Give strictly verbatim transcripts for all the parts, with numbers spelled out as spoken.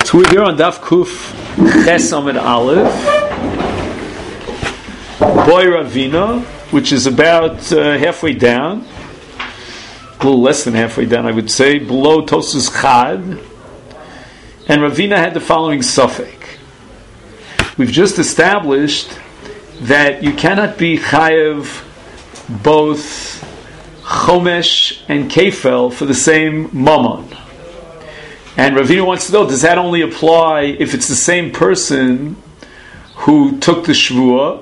So we're here on Daf Kuf Ches Amud Aleph, Boy Ravina, which is about uh, halfway down, a little less than halfway down, I would say, below Tosus Chad. And Ravina had the following suffix. We've just established that you cannot be chayev both Chomesh and Kefel for the same mammon. And Ravina wants to know, does that only apply if it's the same person who took the shvuah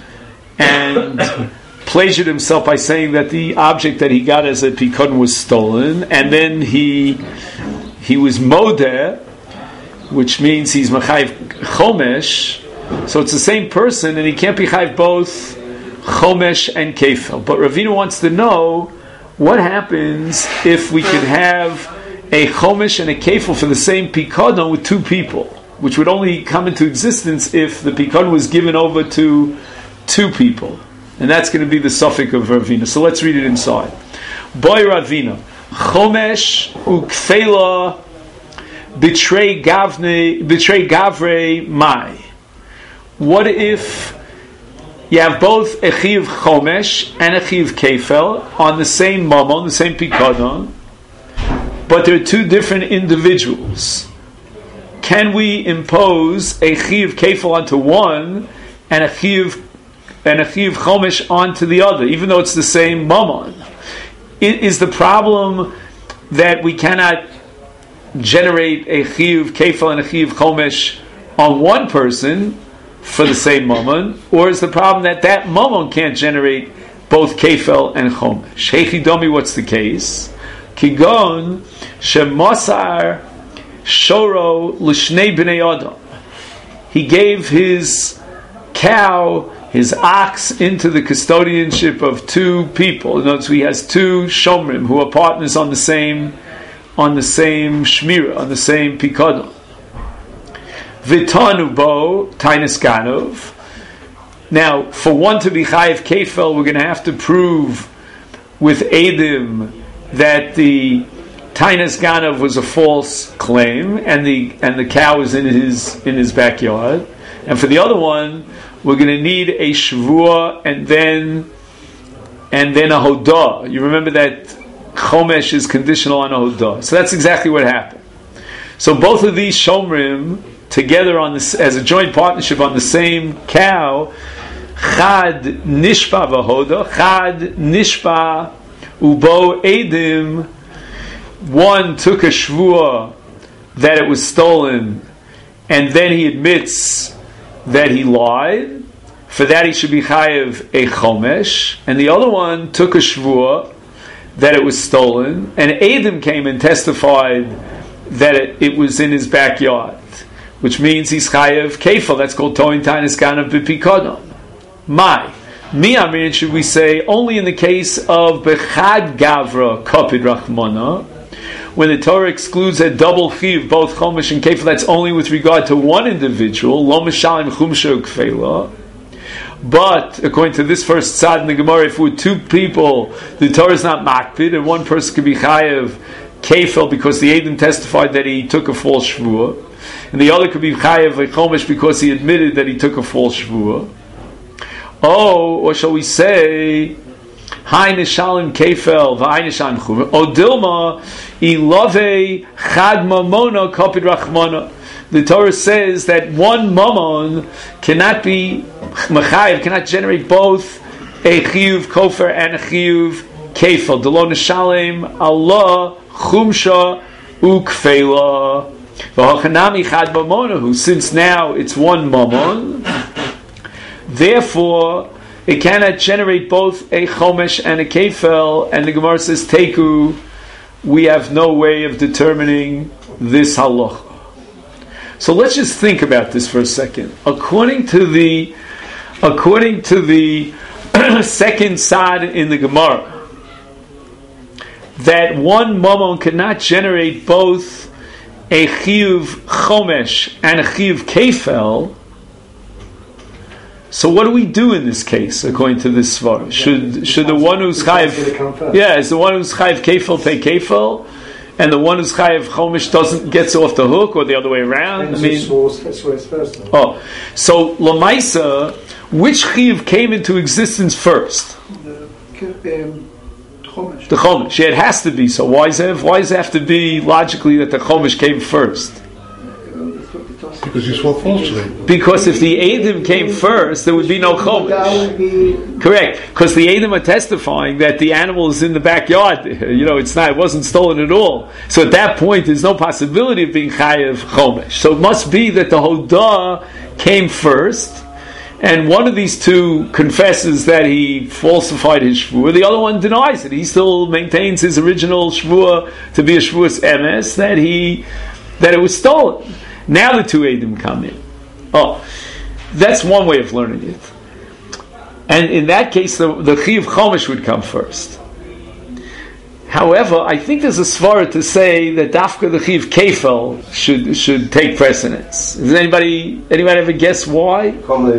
and pleasured himself by saying that the object that he got as a pikun was stolen, and then he he was modeh, which means he's mechayiv chomesh, so it's the same person and he can't be chayiv both chomesh and kefel. But Ravina wants to know, what happens if we could have a chomesh and a kefil for the same pikadon with two people, which would only come into existence if the pikadon was given over to two people, and that's going to be the suffix of Ravina. So let's read it inside. Boy Ravina, chomesh ukfela betray gavne betray gavre mai. What if you have both a chiv chomesh and a chiv kefel on the same mammon, the same pikadon, but they're two different individuals? Can we impose a chiv kefil onto one and a chiv and a chiv chomesh onto the other, even though it's the same mammon? It is the problem that we cannot generate a chiv kefil and a chiv chomesh on one person for the same mammon, or is the problem that that mammon can't generate both kefil and chomesh? Heichidomi, what's the case? Kigon shemosar shoro l'shnei bnei adam. He gave his cow, his ox, into the custodianship of two people. In other words, he has two shomrim who are partners on the same on the same shmira, on the same pikadon. Vitanu bo tainis ganov. Now, for one to be chayiv kefel, we're going to have to prove with edim that the Tainas Ganav was a false claim, and the and the cow is in his in his backyard. And for the other one, we're going to need a shvuah and then and then a hodah. You remember that chomesh is conditional on a hodah. So that's exactly what happened. So both of these shomrim together on this as a joint partnership on the same cow, chad nishpa v'hodah, chad nishpa ubo edim. One took a shvuah that it was stolen, and then he admits that he lied. For that he should be chayev a chomesh. And the other one took a shvuah that it was stolen, and edim came and testified that it, it was in his backyard, which means he's chayev kefil. That's called toin tainis ganav b'pikadon. My Mi Amrin, should we say only in the case of Bechad Gavra Kapid Rachmana, when the Torah excludes a double chiv, both Chomesh and Kefil, that's only with regard to one individual, Lo Mishalim Chumsha Ukfela. But according to this first tzad in the Gemara, if we're two people, the Torah is not makpid, and one person could be chayev Kefil because the Edom testified that he took a false shvuah, and the other could be chayev Chomesh because he admitted that he took a false shvuah. Oh, or shall we say, Hai nishalim kefel v'hai nishalim chuv. O dilma ilave chad mamona kapid rachmana. The Torah says that one mammon cannot be mechayev, cannot generate both a chiyuv kofer and a chiyuv kefel. Delo nishalim Allah chumsha ukfela v'hachanami chad mamona. Who since now it's one mammon, therefore, it cannot generate both a chomesh and a kefel, and the Gemara says, Teku, we have no way of determining this halacha. So let's just think about this for a second. According to the according to the second side in the Gemara, that one mammon cannot generate both a chiyuv chomesh and a chiyuv kefel. So what do we do in this case, according to this svara? Should should the one who's chayiv, yeah, is the one who's chayiv kefil take kefil? and the one who's chayav chomesh doesn't gets off the hook, or the other way around. I mean, oh, so lamaisa, which chiv came into existence first? The um, chomesh. The chomesh. Yeah, it has to be. So why does it? Why does it have to be logically that the chomesh came first? Because you swore falsely. Because if the Eidim came first, there would be no chomesh. Correct. Because the Eidim are testifying that the animal is in the backyard. You know, it's not. It wasn't stolen at all. So at that point, there's no possibility of being chayav chomesh. So it must be that the Hodah came first, and one of these two confesses that he falsified his shvuah. The other one denies it. He still maintains his original shvuah to be a shvuas emes, that he that it was stolen. Now the two Eidim come in. Oh, that's one way of learning it. And in that case, the, the Chiv Chomesh would come first. However, I think there's a svara to say that Dafka the Chiv Kefel should should take precedence. Does anybody anybody ever guess why?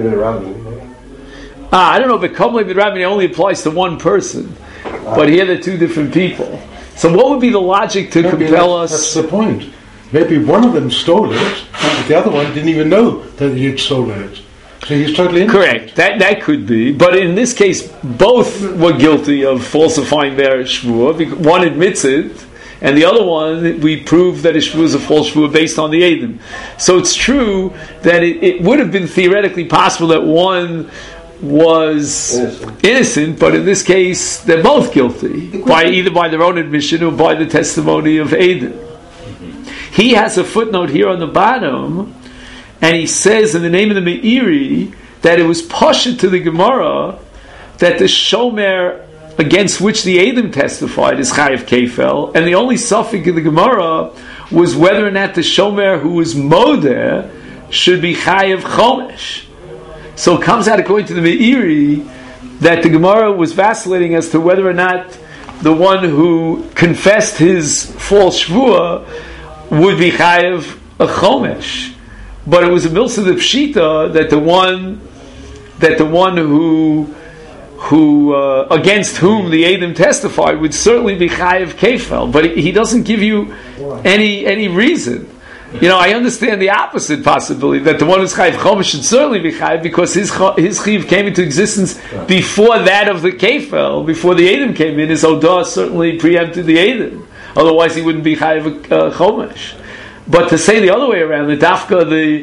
Ah, I don't know, but Komle Bid Rabbi only applies to one person. But here they're two different people. So what would be the logic to Maybe compel that's, us... That's the point. Maybe one of them stole it, but the other one didn't even know that he had stolen it. So he's totally innocent. Correct. That that could be. But in this case, both were guilty of falsifying their shvuah. One admits it, and the other one, we prove that his shvuah is a false shvuah based on the Eidim. So it's true that it, it would have been theoretically possible that one was innocent. innocent, but in this case, they're both guilty, by either by their own admission or by the testimony of Eidim. He has a footnote here on the bottom, and he says in the name of the Meiri that it was pashut to the Gemara that the shomer against which the Eidim testified is chayav kefel, and the only suffix in the Gemara was whether or not the shomer who was modeh should be chayav chomesh. So it comes out according to the Meiri that the Gemara was vacillating as to whether or not the one who confessed his false shvuah would be chayav a chomesh, but it was a milsa the pshita that the one that the one who who uh, against whom the Eidim testified would certainly be chayav kefel, but he doesn't give you any any reason. You know, I understand the opposite possibility that the one who's chayav chomesh should certainly be chayav because his his chiv came into existence before that of the kefel, before the Eidim came in. His odah certainly preempted the Eidim. Otherwise, he wouldn't be chayav uh, chomesh. But to say the other way around, the dafka, the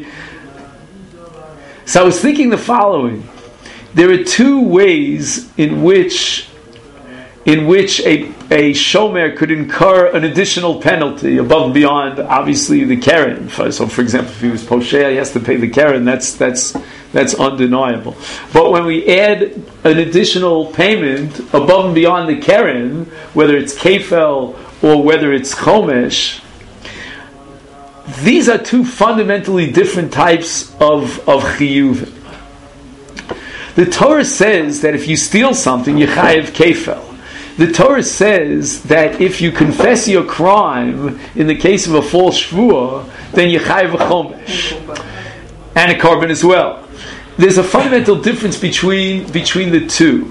so I was thinking the following: there are two ways in which in which a a shomer could incur an additional penalty above and beyond, obviously, the keren. So, for example, if he was posher, he has to pay the keren. That's that's that's undeniable. But when we add an additional payment above and beyond the keren, whether it's kefel or whether it's chomesh, these are two fundamentally different types of, of chiyuvim. The Torah says that if you steal something, you chayav kefel. The Torah says that if you confess your crime in the case of a false shvuah, then you chayav a chomesh and a carbon as well. There's a fundamental difference between between the two.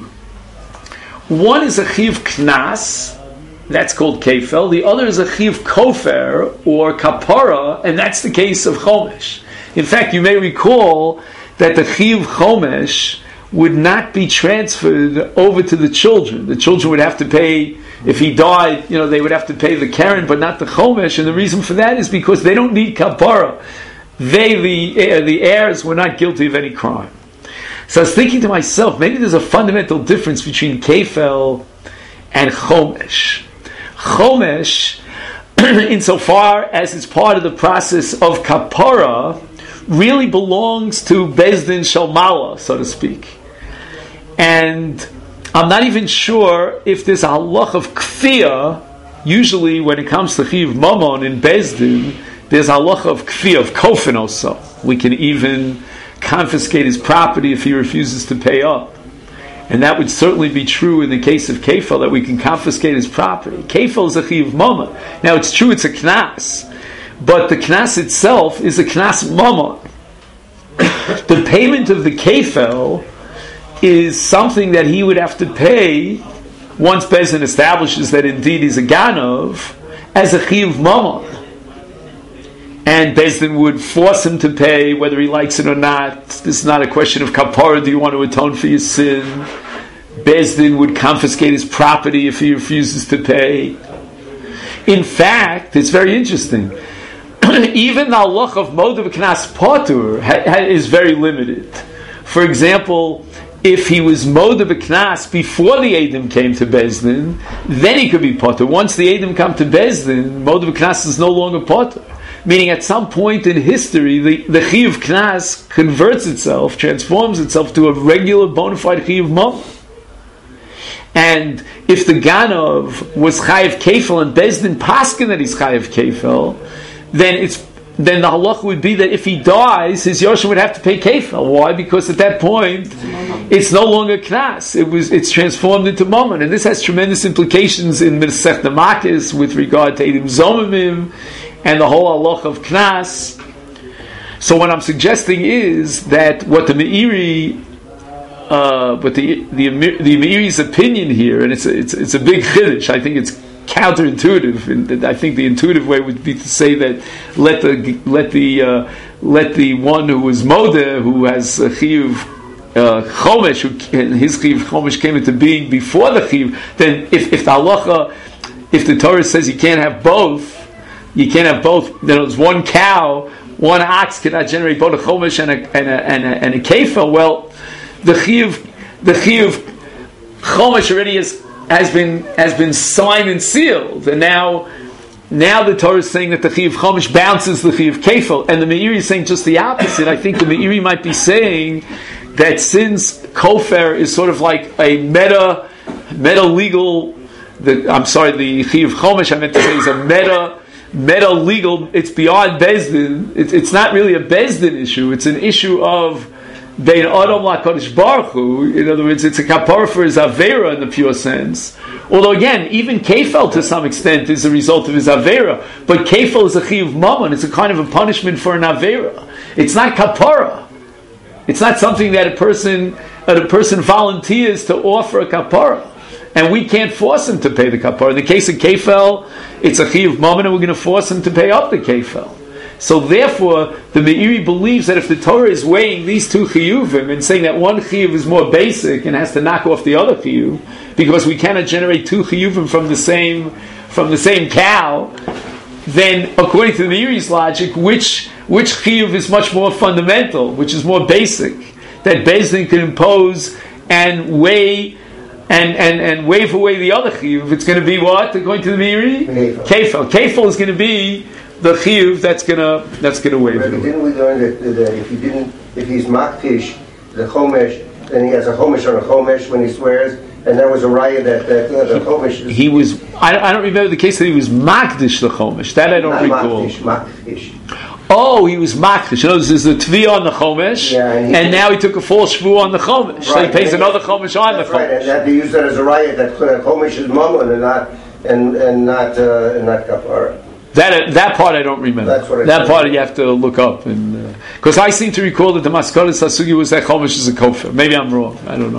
One is a chiv knas, that's called kefel. The other is a chiv kofer or kapara, and that's the case of chomesh. In fact, you may recall that the chiv chomesh would not be transferred over to the children. The children would have to pay, if he died, you know, they would have to pay the keren, but not the chomesh. And the reason for that is because they don't need kapara. They, the the heirs, were not guilty of any crime. So I was thinking to myself, maybe there's a fundamental difference between kefel and chomesh. Chomesh, insofar as it's part of the process of kapara, really belongs to Bezdin Shalmala, so to speak. And I'm not even sure if there's a halach of kfiyah. Usually when it comes to chiv mamon in Bezdin, there's a halach of kfiyah, of kofin also. We can even confiscate his property if he refuses to pay up. And that would certainly be true in the case of kefel, that we can confiscate his property. Kefel is a chiv mamon. Now it's true it's a knas, but the knas itself is a knas mamon. The payment of the kefel is something that he would have to pay once Bezin establishes that indeed he's a ganov, as a chiyuv mamon. And Beis Din would force him to pay whether he likes it or not. This is not a question of kapara, do you want to atone for your sin? Beis Din would confiscate his property if he refuses to pay. In fact, it's very interesting. Even the halach of Moed B'Knas Potur ha- ha- is very limited. For example, if he was Moed B'Knas before the Eidim came to Beis Din, then he could be Potur. Once the Eidim come to Beis Din, Moed B'Knas is no longer Potur. Meaning at some point in history, the, the Chiyuv Knas converts itself, transforms itself to a regular bona fide Chiyuv Mamon. And if the Ganov was Chayiv Kefel and Beis Din Paskin that he's Chayiv Kefel, then it's then the halacha would be that if he dies, his Yoshim would have to pay Kefel. Why? Because at that point, it's no longer Knas. It was it's transformed into Mamon. And this has tremendous implications in Masechta Makis with regard to Eidim Zomimim and the whole halacha of Knas. So what I'm suggesting is that what the Meiri Uh, but the the the Meiri's opinion here, and it's a, it's it's a big chiddush. I think it's counterintuitive. And I think the intuitive way would be to say that let the let the uh, let the one who was Modeh, who has a chiyuv uh, chomesh, who his chiyuv chomesh came into being before the chiyuv. Then if if the halacha, if the Torah says you can't have both, you can't have both. Then it's one cow, one ox cannot generate both a chomesh and a and a and a, and a kefir. Well, the chiyuv, the chiyuv chomesh already has has been has been signed and sealed, and now now the Torah is saying that the chiyuv chomesh bounces the chiyuv kefil, and the Meiri is saying just the opposite. I think the Meiri might be saying that since kofer is sort of like a meta meta legal, the, I'm sorry, the chiyuv chomesh I meant to say is a meta meta legal. It's beyond Beis Din. It, it's not really a Beis Din issue. It's an issue of Bein Adam LaKadosh Baruch Hu. In other words, it's a kapara for his avera in the pure sense. Although again, even kefel to some extent is a result of his avera, but kefel is a chiyuv mamon. It's a kind of a punishment for an avera. It's not kapara. It's not something that a person that a person volunteers to offer a kapara, and we can't force him to pay the kapara. In the case of kefel, it's a chiyuv mamon, and we're going to force him to pay up the kefel. So therefore, the Meiri believes that if the Torah is weighing these two chiyuvim and saying that one chiyuv is more basic and has to knock off the other chiyuv, because we cannot generate two chiyuvim from the same from the same cow, then according to the Meiri's logic, which which chiyuv is much more fundamental, which is more basic, that Beis Din can impose and weigh and, and, and wave away the other chiyuv? It's going to be what, according to the Meiri? Kefel. Kefel is going to be the chiyuv that's gonna that's gonna waive it. Didn't we learn that, that if he didn't, if he's maktish the chomesh, then he has a chomesh on a chomesh when he swears, and there was a riot that, that uh, the chomesh. Is, he was. I, I don't remember the case that he was makdish the chomesh. That I don't not recall. Maktish, maktish. Oh, he was makdish. You know, there's a tvi on the chomesh, yeah, and, and now he took a false shvu on the chomesh. Right. So he pays and another chomesh on the chomesh. Right, and that they use that as a riot that chomesh is mamon and not and and not uh, and not kapara. That that part I don't remember. That's what I that part you have to look up, and because uh, I seem to recall that the Maskalis Hasugi was that chomesh is a kofer. Maybe I'm wrong. I don't know.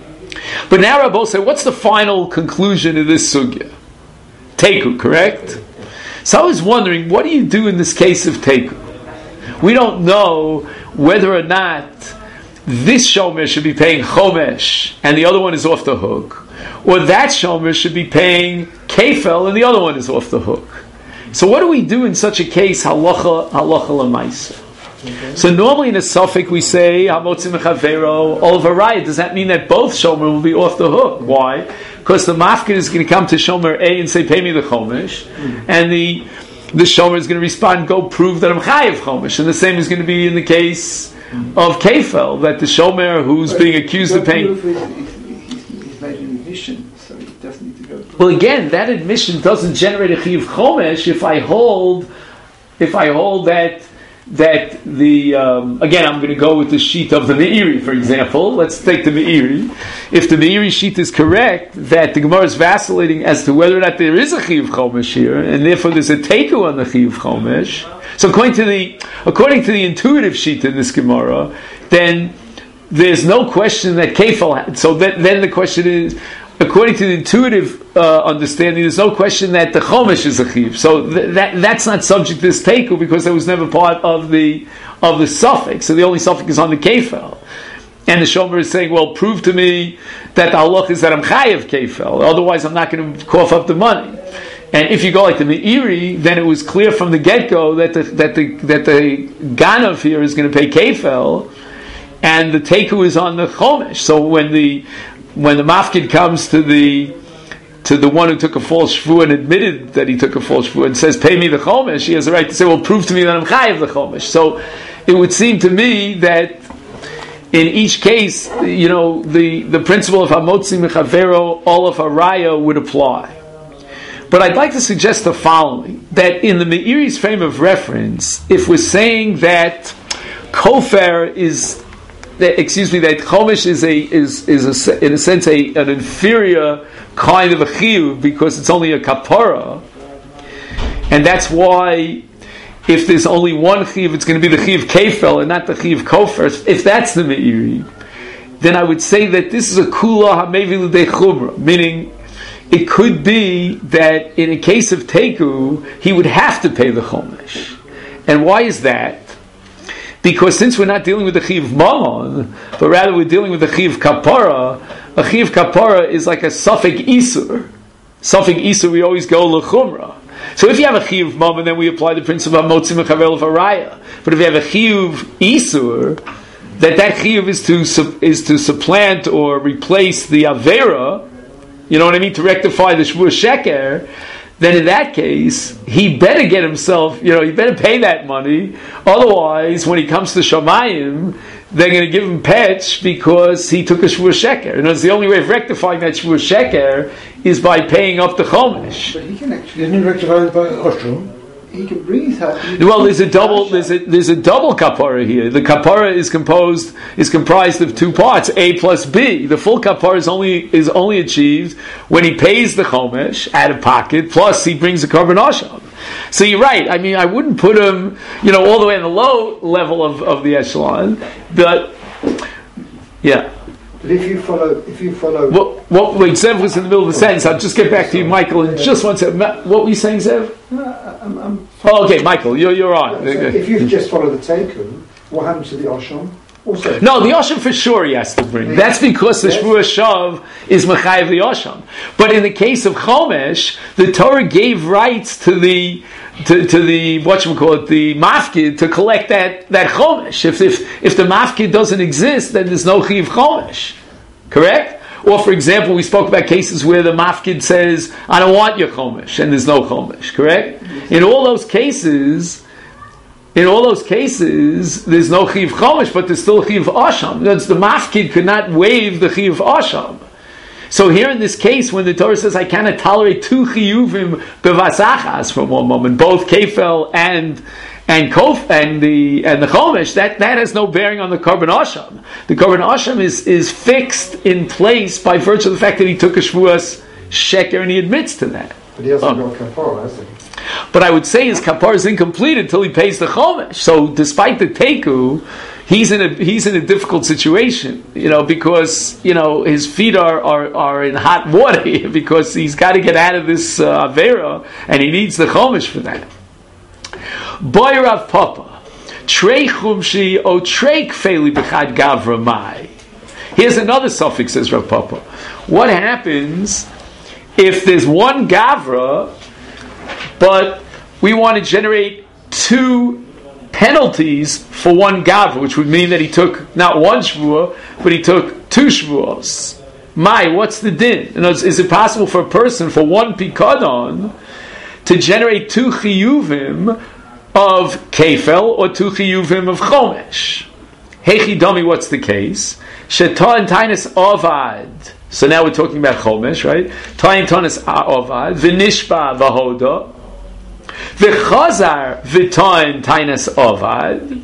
But now Rabbi say, what's the final conclusion of this sugya? Teku, correct? So I was wondering, what do you do in this case of teku? We don't know whether or not this shomer should be paying chomesh and the other one is off the hook, or that shomer should be paying kefel and the other one is off the hook. So what do we do in such a case? Halacha, halacha l'maisa. Okay. So normally in a suffix we say hamotzim chavero ol varayit. Does that mean that both shomer will be off the hook? Why? Because the mafkid is going to come to shomer A and say, "Pay me the chomesh," mm-hmm. and the the shomer is going to respond, "Go prove that I'm chayiv chomesh." And the same is going to be in the case mm-hmm. of kefel, that the shomer who's but being accused of paying. He's made an admission. Well, again, that admission doesn't generate a chiyuv chomesh if I hold, if I hold that that the um, again, I'm going to go with the sheet of the Meiri, for example. Let's take the Meiri. If the Meiri sheet is correct, that the Gemara is vacillating as to whether or not there is a chiyuv chomesh here, and therefore there's a teku on the chiyuv chomesh. So, according to the according to the intuitive sheet in this Gemara, then there's no question that kefal. So that, then the question is, according to the intuitive uh, understanding, there's no question that the chomesh is a chiv. So th- that that's not subject to this teiku because it was never part of the of the suffix. So the only suffix is on the kefel. And the shomer is saying, well, prove to me that the halach is that I'm chayev kefel. Otherwise, I'm not going to cough up the money. And if you go like the Meiri, then it was clear from the get-go that the that the that the ganav here is going to pay kefel, and the teiku is on the chomesh. So when the when the mafkid comes to the to the one who took a false shvu and admitted that he took a false shvu and says, "Pay me the chomesh," he has the right to say, "Well, prove to me that I'm chayev the chomesh." So it would seem to me that in each case, you know, the the principle of hamotzi mechavero, all of haraya would apply. But I'd like to suggest the following, that in the Meiri's frame of reference, if we're saying that kofer is, that, excuse me, that chomesh is a is is a, in a sense a an inferior kind of a chiyuv because it's only a kapara, and that's why if there's only one chiyuv, it's going to be the chiyuv kefel and not the chiyuv kofer. If that's the Meiri, then I would say that this is a kula hamevi l'dei chumra, meaning it could be that in a case of Teku, he would have to pay the Chomesh. And why is that? Because since we're not dealing with the Chiv Mamon, but rather we're dealing with the Chiv Kapara, a Chiv Kapara is like a Safek Isur. Safek Isur, we always go L'chumra. So if you have a Chiv Mamon, then we apply the principle of Motzi Mechavel of Araya. But if you have a Chiv Isur, that that Chiv is to, is to supplant or replace the Avera, you know what I mean, to rectify the Shvur Sheker, then in that case, he better get himself, you know, he better pay that money. Otherwise, when he comes to Shamayim, they're going to give him petch because he took a Shvur Sheker. And the only way of rectifying that Shvur Sheker is by paying up the Chomesh. But he can actually... Isn't it rectified by Ostrom? He can breathe out. Well, there's a double. There's a there's a double kapara here. The kapara is composed is comprised of two parts, A plus B. The full kapara is only is only achieved when he pays the chomesh out of pocket. Plus, he brings a korban asham. So you're right. I mean, I wouldn't put him, you know, all the way in the low level of, of the echelon. But yeah. But if you follow, if you follow, what what wait, Zev was in the middle of the sentence. I'll just get back to you, Michael, in just one second. What were you saying, Zev? no, I'm, I'm Oh, okay, Michael, you're you're on. So if you just follow the Teku, what happens to the Osham? Also, no, the Osham for sure he has to bring. That's because the Shvur Shav is Mechayev the Osham. But in the case of Chomesh, the Torah gave rights to the to, to the whatchamacallit, the mafkid, to collect that, that Chomesh. If if if the mafkid doesn't exist, then there's no Chiv Chomesh. Correct? Or for example, we spoke about cases where the mafkid says, I don't want your Chomesh, and there's no Chomesh, correct? In all those cases, in all those cases, there's no Chiv Chomesh, but there's still Chiv Asham. That's the mafkid could not waive the Chiv Asham. So here in this case, when the Torah says, I cannot tolerate two Chiyuvim bevasachas for one moment, both Kefel and and Kof and the and the Chomesh, that, that has no bearing on the Korban Asham. The Korban Asham is, is fixed in place by virtue of the fact that he took a Shvuas Sheker and he admits to that. but he hasn't Oh. got kapara, has he? But I would say his kapara is incomplete until he pays the Chomesh. So despite the Teku, he's in a he's in a difficult situation, you know, because you know his feet are are, are in hot water here because he's got to get out of this uh, avera and he needs the Chomesh for that. Boy Rav Papa, Trei Chumshi o Trei Kfeli B'chad Gavra Mai. Here's another suffix, says Rav Papa. What happens if there's one Gavra, but we want to generate two penalties for one Gavra, which would mean that he took not one Shvuah, but he took two Shvuahs. Mai, what's the din? In other words, is it possible for a person, for one Pikadon, to generate two Chiyuvim of Kefel or two Chiyuvim of Chomesh? Hechi Domi, what's the case? Sheta and Tainus Ovad. So now we're talking about Chomesh, right? Tain Tainus Ovad, V'nishba V'hoda, V'chazar V'tain Tainus Ovad.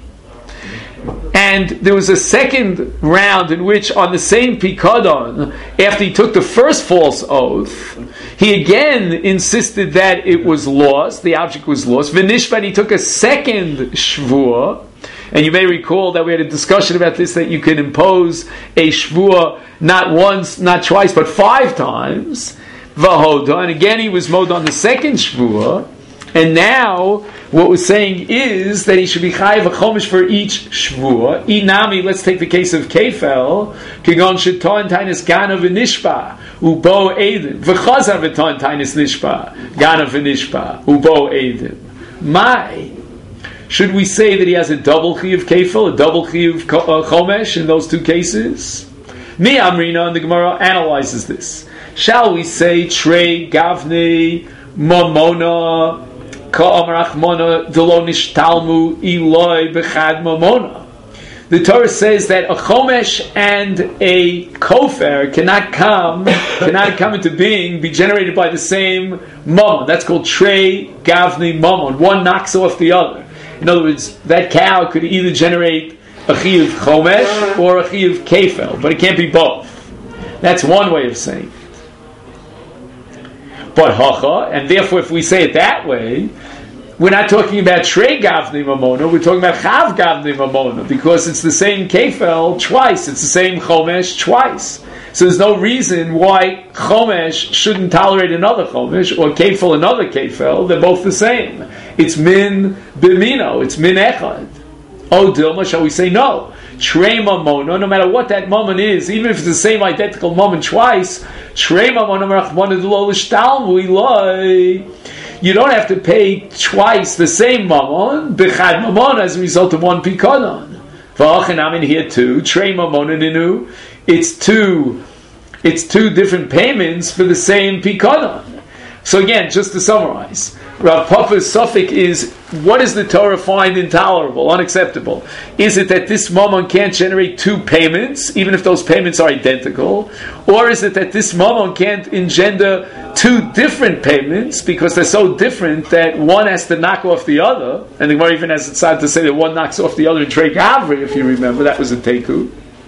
And there was a second round in which on the same Pikadon, after he took the first false oath, He again insisted that it was lost, the object was lost. V'nishbat, he took a second shvua, and you may recall that we had a discussion about this, that you can impose a shvua not once, not twice, but five times. V'hoda, and again he was mowed on the second shvua, and now what we're saying is that he should be chayiv a chomish for each shvua. Inami, let's take the case of Kefel, kigon sheton tainis gana v'nishpa, ubo edim, v'chazar v'ton tainis nishpa, gana v'nishpa, ubo edim. My, should we say that he has a double chi of Kefel, a double chi of chomesh in those two cases? Mi Amrina, and the Gemara analyzes this. Shall we say trei gavnei mamona ka'amrachmona delo nishtalmu iloi bechad mamona? The Torah says that a chomesh and a kofer cannot come, cannot come into being, be generated by the same mammon. That's called trei gavnei mammon. One knocks off the other. In other words, that cow could either generate a chi of chomesh or a chi of kefel, but it can't be both. That's one way of saying it. But hacha, and therefore if we say it that way, we're not talking about trei gavnei mamona, we're talking about chav gavnei mamona, because it's the same kefel twice, it's the same chomesh twice. So there's no reason why chomesh shouldn't tolerate another chomesh, or kefel another kefel. They're both the same. It's min bimino, it's min echad. Oh Dilma, shall we say no? Trei mamona, no matter what that mammon is, even if it's the same identical mammon twice, trei mamona merachmona d'lo l'shtalmu iloi, you don't have to pay twice the same mammon, bechad mammon, as a result of one pikadon. V'achanam in here too, trei mamona ninu, it's two, it's two different payments for the same pikadon. So again, just to summarize, Rav Papa's suffix is, what does the Torah find intolerable, unacceptable? Is it that this mammon can't generate two payments, even if those payments are identical? Or is it that this mammon can't engender two different payments, because they're so different that one has to knock off the other? And the Gemara even has decided to say that one knocks off the other in Trei Gavri, if you remember, that was a Teku.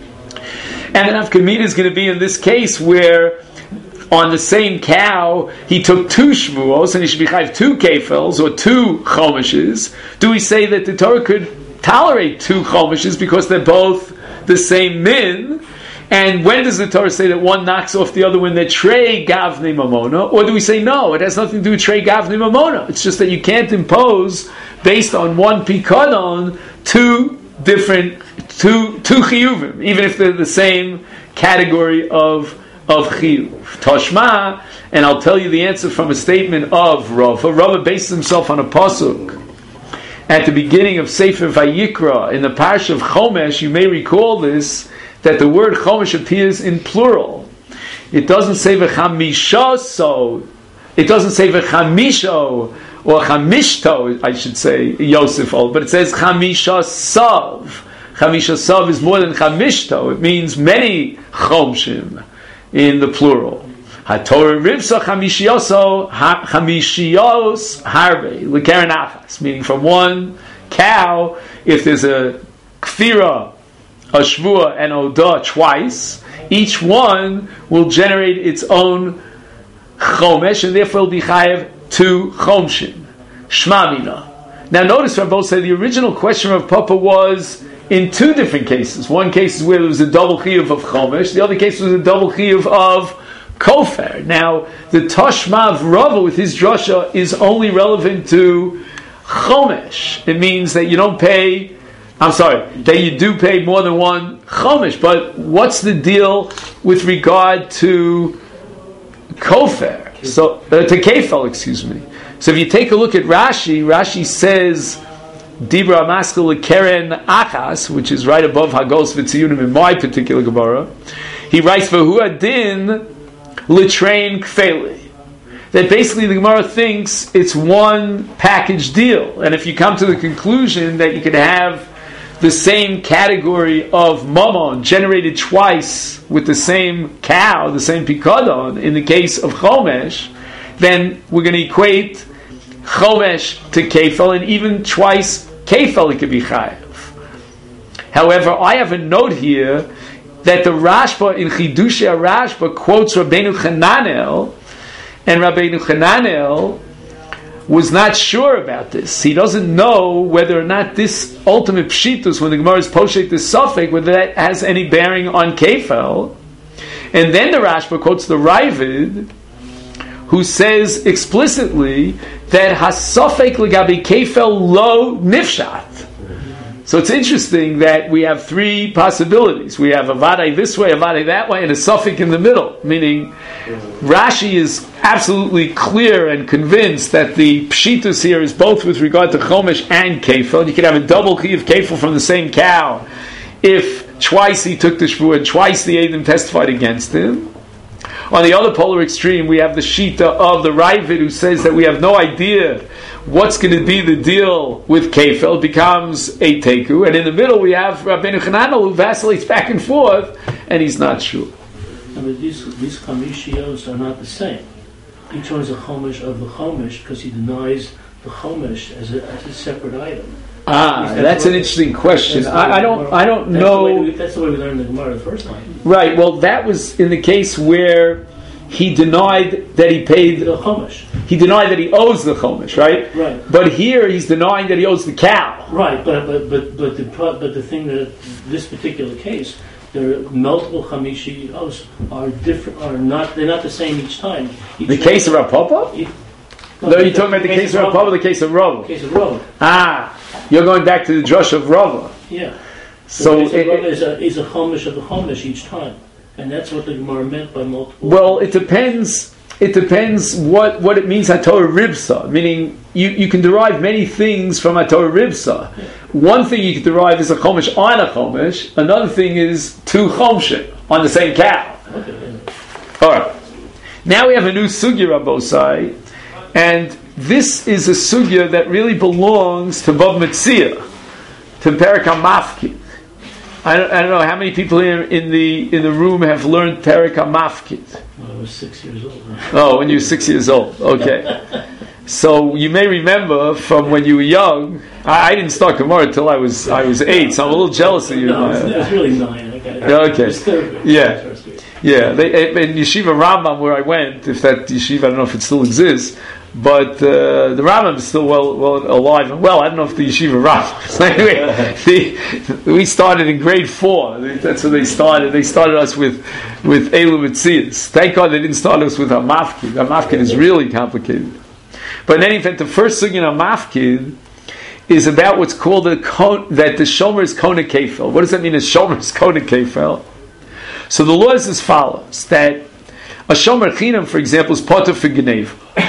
And an Afkamid is going to be in this case where on the same cow, he took two shvuos, and he should be chayiv two kefels, or two chomeshes. Do we say that the Torah could tolerate two chomeshes because they're both the same min? And when does the Torah say that one knocks off the other when they're trei gavnei mamona? Or do we say no, it has nothing to do with trei gavnei mamona? It's just that you can't impose, based on one pikadon, two different, two, two chiyuvim, even if they're the same category of of chiyuv. Toshma, and I'll tell you the answer from a statement of Rava. Rava based himself on a pasuk at the beginning of Sefer Vayikra in the Parsha of Chomesh. You may recall this, that the word Chomesh appears in plural. It doesn't say v'chamisha so. It doesn't say v'chamisho or chamishto, I should say, Yosef, but it says chamisha sav. Chamisha sav is more than chamishto. It means many chomshim in the plural. HaTorah rivsa chamishiyoso chamishiyos harbe l'keren achas, meaning from one cow, if there's a kfira, a shvua, and odah twice, each one will generate its own chomesh, and therefore will be chayev two chomshim. Shma mina. Now notice Rabbi said the original question of Papa was in two different cases. One case is where there was a double chiyuv of chomesh. The other case was a double chiyuv of kofer. Now, the Tashma of Rava with his drasha is only relevant to chomesh. It means that you don't pay, I'm sorry, that you do pay more than one chomesh. But what's the deal with regard to kofer? So, uh, to kefel, excuse me. So if you take a look at Rashi, Rashi says, Dibra Maskal Keren Achas, which is right above Hagos V'tziyunim in my particular Gemara, he writes V'hu Adin L'Train Kfeli. That basically the Gemara thinks it's one package deal, and if you come to the conclusion that you could have the same category of mammon generated twice with the same cow, the same pikadon, in the case of chomesh, then we're going to equate chomesh to kefel, and even twice kefel it could be chayav. However, I have a note here that the Rashba in Chidushei Rashba quotes Rabbeinu Chananel, And Rabbeinu Hananel was not sure about this. He doesn't know whether or not this ultimate pshitus, when the Gemara is poshet the suffix, whether that has any bearing on kefel. And then the Rashba quotes the Ravid, who says explicitly that hasafek legabi kefel lo nifshat. So it's interesting that we have three possibilities. We have a vadai this way, a vadai that way, and a suffix in the middle. Meaning, Rashi is absolutely clear and convinced that the pshitus here is both with regard to chomesh and kefil. You could have a double chi of kefil from the same cow if twice he took the shvuah and twice the Eidim testified against him. On the other polar extreme, we have the shita of the Ravid, who says that we have no idea what's going to be the deal with kefil. It becomes a teku. And in the middle, we have Rabbeinu Hananel, who vacillates back and forth, and he's not sure. I mean, these these chamishios are not the same. Each one is a chomesh of the chomesh because he denies the chomesh as a, as a separate item. Ah, that's, that's an interesting question. I, I don't, I don't that's know. The way we, that's the way we learned the Gemara the first time. Right. Well, that was in the case where he denied that he paid the chomesh. He denied that he owes the chomesh, right? Right. But here he's denying that he owes the cow. Right. But but but but the but the thing that this particular case, there are multiple chamishios are different. Are not they're not the same each time. Each the case of Rav Papa? No, no, you're talking about the case, case of Rav Papa, the case of Rava. Case of Rava. Ah, you're going back to the drush of Rava. Yeah. So, so it, Rava is a is a chomesh of the chomesh each time, and that's what the Gemara meant by multiple. Well, it depends. It depends what, what it means HaTorah Ribsa. Meaning, you, you can derive many things from HaTorah Ribsa. Yeah. One thing you can derive is a chomesh on a chomesh. Another thing is two chomshim on the same cow. Okay. Yeah. All right. Now we have a new sugya, Rabbosai. And this is a sugya that really belongs to Bava Metzia, to Perek HaMafkid. I don't, I don't know how many people here in the in the room have learned Perek HaMafkid. Well, I was six years old. Right? Oh, when you were six years old. Okay. So you may remember from when you were young. I, I didn't start Gemara until I was I was eight, so I'm a little jealous of you. No, it was really nine. Okay. Okay. Yeah. Yeah. They, in Yeshiva Rambam, where I went, if that yeshiva, I don't know if it still exists. But uh, the Rambam is still well, well alive and well. I don't know if the Yeshiva Rambam. So anyway, the, we started in grade four. That's when they started. They started us with with Eilu Mitzias. Thank God they didn't start us with Hamafkid. Hamafkid is really complicated. But in any event, the first thing in Hamafkid is about what's called a kon, that the Shomer is Kona Kefel. What does that mean? A Shomer is Kona Kefel. So the law is as follows: that a Shomer Chinam, for example, is Potter for Geneva.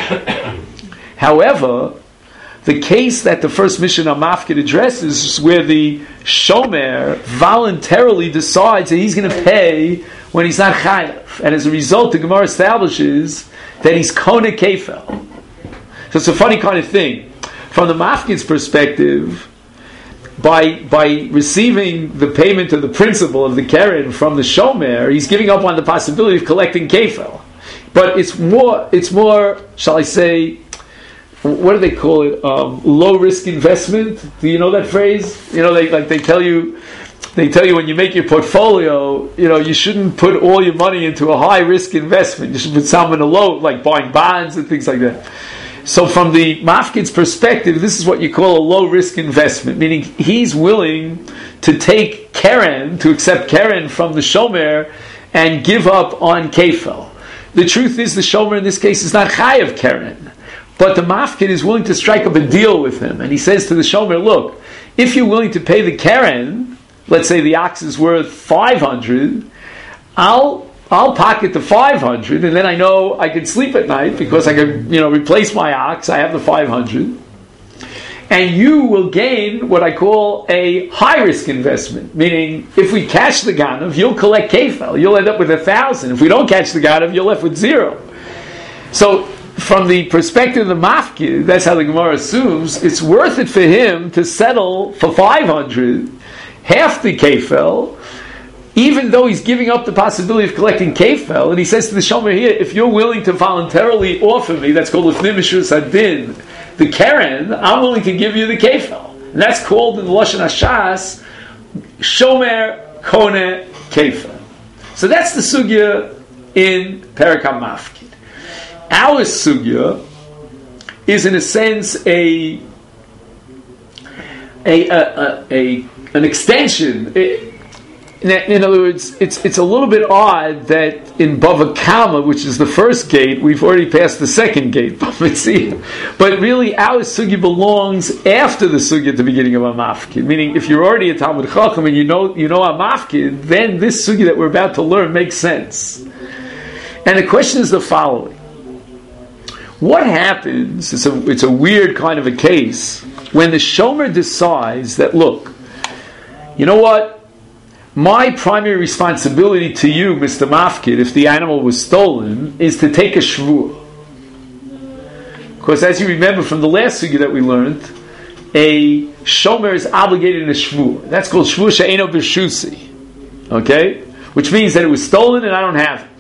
However, the case that the first Mishnah Mafkid addresses is where the Shomer voluntarily decides that he's going to pay when he's not Chayav. And as a result, the Gemara establishes that he's Kona Kefel. So it's a funny kind of thing. From the Mafkid's perspective, by by receiving the payment of the principal of the Keren from the Shomer, he's giving up on the possibility of collecting Kefel. But it's more, it's more, shall I say, what do they call it? Um, low risk investment. Do you know that phrase? You know, they like they tell you, they tell you when you make your portfolio, you know, you shouldn't put all your money into a high risk investment. You should put some in a low, like buying bonds and things like that. So from the Mafkid's perspective, this is what you call a low risk investment, meaning he's willing to take Keren, to accept Keren from the Shomer and give up on Kefel. The truth is the Shomer in this case is not Chayav Keren. But the Mafkid is willing to strike up a deal with him. And he says to the Shomer, look, if you're willing to pay the Keren, let's say the ox is worth five hundred, I'll I'll pocket the five hundred, and then I know I can sleep at night because I can, you know, replace my ox. I have the five hundred. And you will gain what I call a high-risk investment, meaning if we catch the Ganav, you'll collect Kefel. You'll end up with a thousand. If we don't catch the Ganav, you're left with zero. So from the perspective of the Mafkid, that's how the Gemara assumes, it's worth it for him to settle for five hundred, half the Kefel, even though he's giving up the possibility of collecting Kefel. And he says to the Shomer here, if you're willing to voluntarily offer me, that's called Lefnim Mishus Hadin, the Keren, I'm willing to give you the Kefel. And that's called in the Lashon HaShas, Shomer Kone Kefel. So that's the sugya in Perek HaMafkid. our sugya is in a sense a a, a, a, a an extension. It, in, in other words, it's it's a little bit odd that in Bava Kama, which is the first gate, we've already passed the second gate, but really our sugya belongs after the sugya at the beginning of a mafkid. Meaning, if you're already a Talmud Chacham and you know you know a mafkid, then this sugya that we're about to learn makes sense. And the question is the following. What happens, it's a, it's a weird kind of a case, when the shomer decides that, look, you know what, my primary responsibility to you, Mister Mafkid, if the animal was stolen, is to take a shvuah. Because as you remember from the last sugya that we learned, a shomer is obligated in a shvuah. That's called shvuah she'eino b'shusi. Okay? Which means that it was stolen and I don't have it.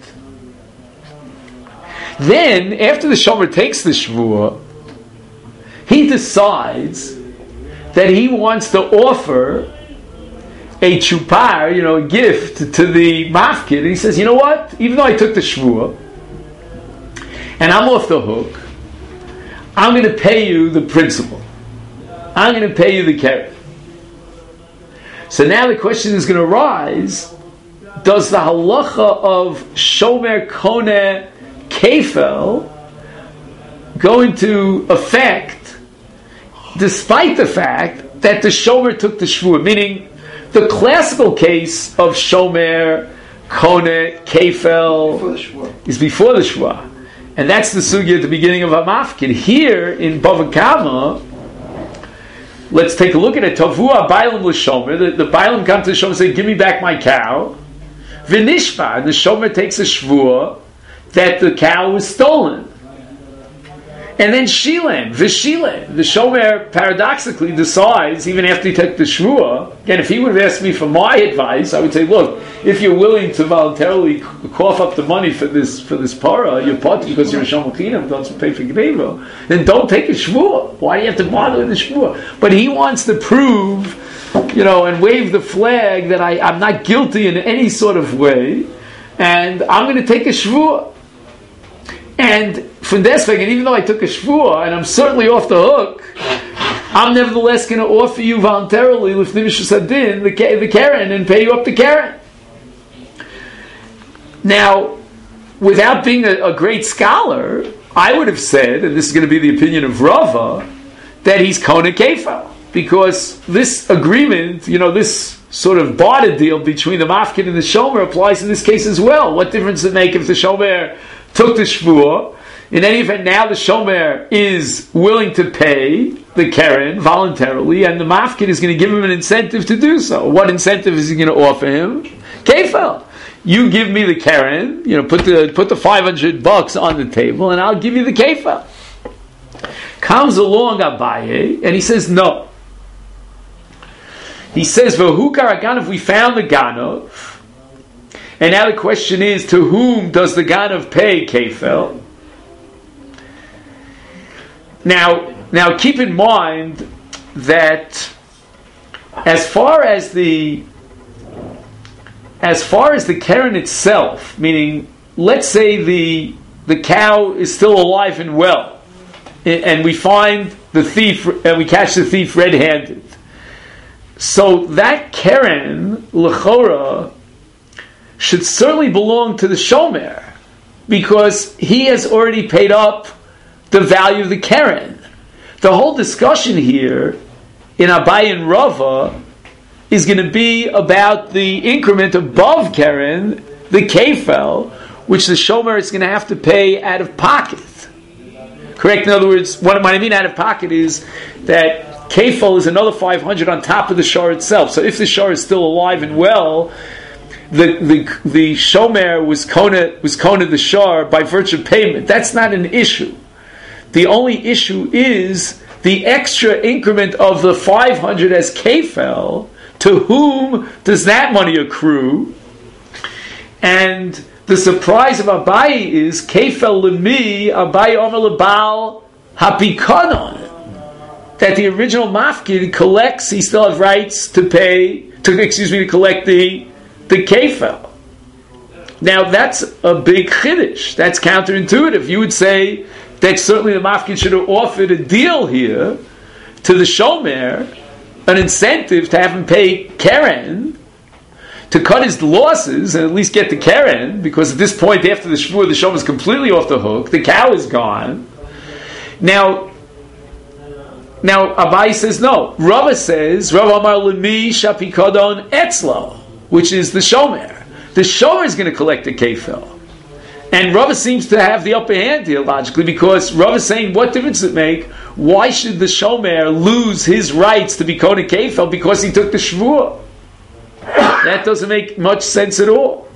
Then, after the shomer takes the shvuah, he decides that he wants to offer a chupar, you know, a gift to the mafkid, and he says, you know what? Even though I took the shvuah, and I'm off the hook, I'm going to pay you the principal. I'm going to pay you the keren. So now the question is going to arise, does the halacha of shomer koneh kefel go into effect despite the fact that the shomer took the shvuah? Meaning, the classical case of shomer koneh kefel before is before the shvuah, and that's the sugya at the beginning of a mafkid. Here in Bava Kama, let's take a look at it. Tavua bailam l'shomer. The, the bailam come to the shomer and say, "Give me back my cow." V'nishpa, and the shomer takes a shvuah that the cow was stolen. And then Shilen, Vishilen, the shomer paradoxically decides, even after he took the shvuah, again, if he would have asked me for my advice, I would say, look, if you're willing to voluntarily cough up the money for this for this para, you're part because you're a shomer chinam, don't pay for gneva, then don't take a shvuah. Why do you have to bother with the shvuah? But he wants to prove, you know, and wave the flag that I, I'm not guilty in any sort of way, and I'm going to take a shvuah. And from this and even though I took a shvuah and I'm certainly off the hook, I'm nevertheless going to offer you voluntarily with Nimishus Adin the the keren and pay you up the keren. Now, without being a, a great scholar, I would have said, and this is going to be the opinion of Rava, that he's koneh kefel, because this agreement, you know, this sort of barter deal between the mafkid and the shomer applies in this case as well. What difference does it make if the shomer took the shvuah? In any event, now the shomer is willing to pay the keren voluntarily, and the mafkid is going to give him an incentive to do so. What incentive is he going to offer him? Kefel. You give me the keren, you know, put the put the five hundred bucks on the table, and I'll give you the kefel. Comes along Abaye, and he says no. He says, "V'hukar aganav, we found the ganav." And now the question is, to whom does the ganav pay kefel? Now, now keep in mind that as far as the as far as the keren itself, meaning, let's say the the cow is still alive and well, and we find the thief, and we catch the thief red-handed. So that keren, l'chora, should certainly belong to the shomer, because he has already paid up the value of the keren. The whole discussion here in Abaye and Rava is going to be about the increment above keren, the kefel, which the shomer is going to have to pay out of pocket. Correct? In other words, what I mean out of pocket is that kefel is another five hundred on top of the shor itself. So if the shor is still alive and well, the the the shomer was koneh was koneh the shor by virtue of payment. That's not an issue. The only issue is the extra increment of the five hundred as kefel. To whom does that money accrue? And the surprise of Abaye is kefel lemi Abaye omer lebal hapikonon, that the original mafkid collects. He still has rights to pay to excuse me to collect the the kefel. Now that's a big chiddush. That's counterintuitive. You would say that certainly the mafkid should have offered a deal here to the shomer, an incentive to have him pay keren, to cut his losses and at least get the keren, because at this point after the shvur the shomer is completely off the hook, the cow is gone. Now, now Abai says no. Rava says, Rava Amar Lemi Shapikodon Etzlo, which is the shomer. The shomer is going to collect the kefil. And Rava seems to have the upper hand here, logically, because Rava is saying, what difference does it make? Why should the shomer lose his rights to be Kohen Kefil because he took the shvur? That doesn't make much sense at all.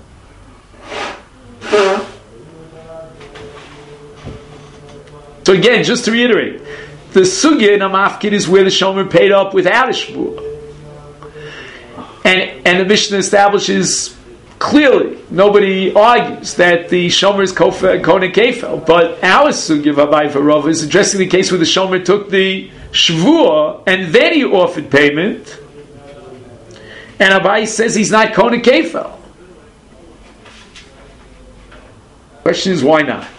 So again, just to reiterate, the sugya in a mafkid is where the shomer paid up without a shvur. And, and the Mishnah establishes clearly, nobody argues that the shomer is Kohen Kefil, but our sugya of Abai for Rava is addressing the case where the shomer took the shvur and then he offered payment, and Abai says he's not Kohen Kefil. Question is, why not?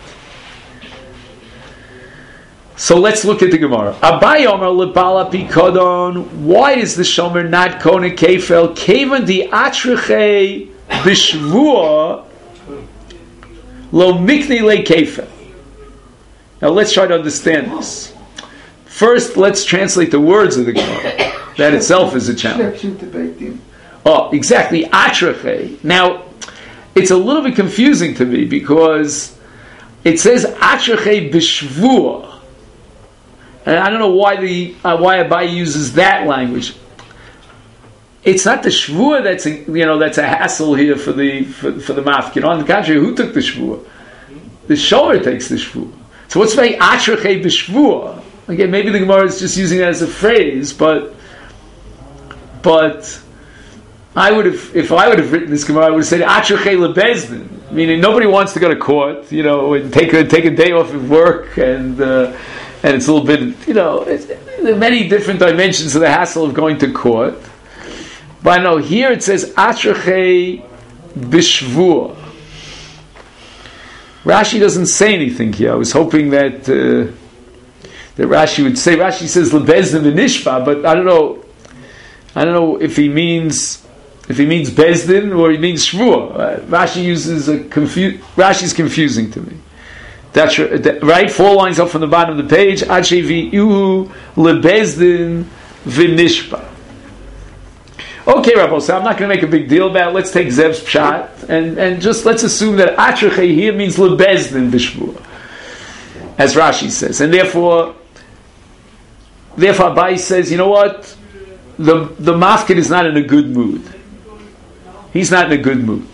So let's look at the Gemara. Abai Omer lebala pikodon. Why is the shomer not Kohen Kefil? Kevan di atriche b'shvua lo mikni le kefil. Now let's try to understand this. First, let's translate the words of the Gemara. That itself is a challenge. Oh, exactly, atriche. Now, it's a little bit confusing to me because it says atriche b'shvua. And I don't know why the uh, why Abai uses that language. It's not the shvua that's a, you know that's a hassle here for the for, for the mafkin. On the contrary, who took the shvua? The shomer takes the shvua. So what's very atriche b'shvua? Again, maybe the Gemara is just using that as a phrase, but but I would have if I would have written this Gemara, I would have said atriche lebezdin, meaning nobody wants to go to court, you know, and take a take a day off of work and. Uh, And it's a little bit, you know, it's, there are many different dimensions of the hassle of going to court. But I know here it says, Atrache b'shvua. Rashi doesn't say anything here. I was hoping that uh, that Rashi would say, Rashi says, Lebezdin v'nishpa, but I don't know, I don't know if he means, if he means Bezdin or he means Shvua. Uh, Rashi uses a confu- Rashi's confusing to me. That's right. Four lines up from the bottom of the page. Achevi'uhu lebezdin v'nishpa. Okay, Rabbi, so I'm not going to make a big deal about it. Let's take Zev's pshat and, and just let's assume that acheche here means lebezdin b'shvua, as Rashi says, and therefore, therefore Abai says, you know what, the the mafkid is not in a good mood. He's not in a good mood.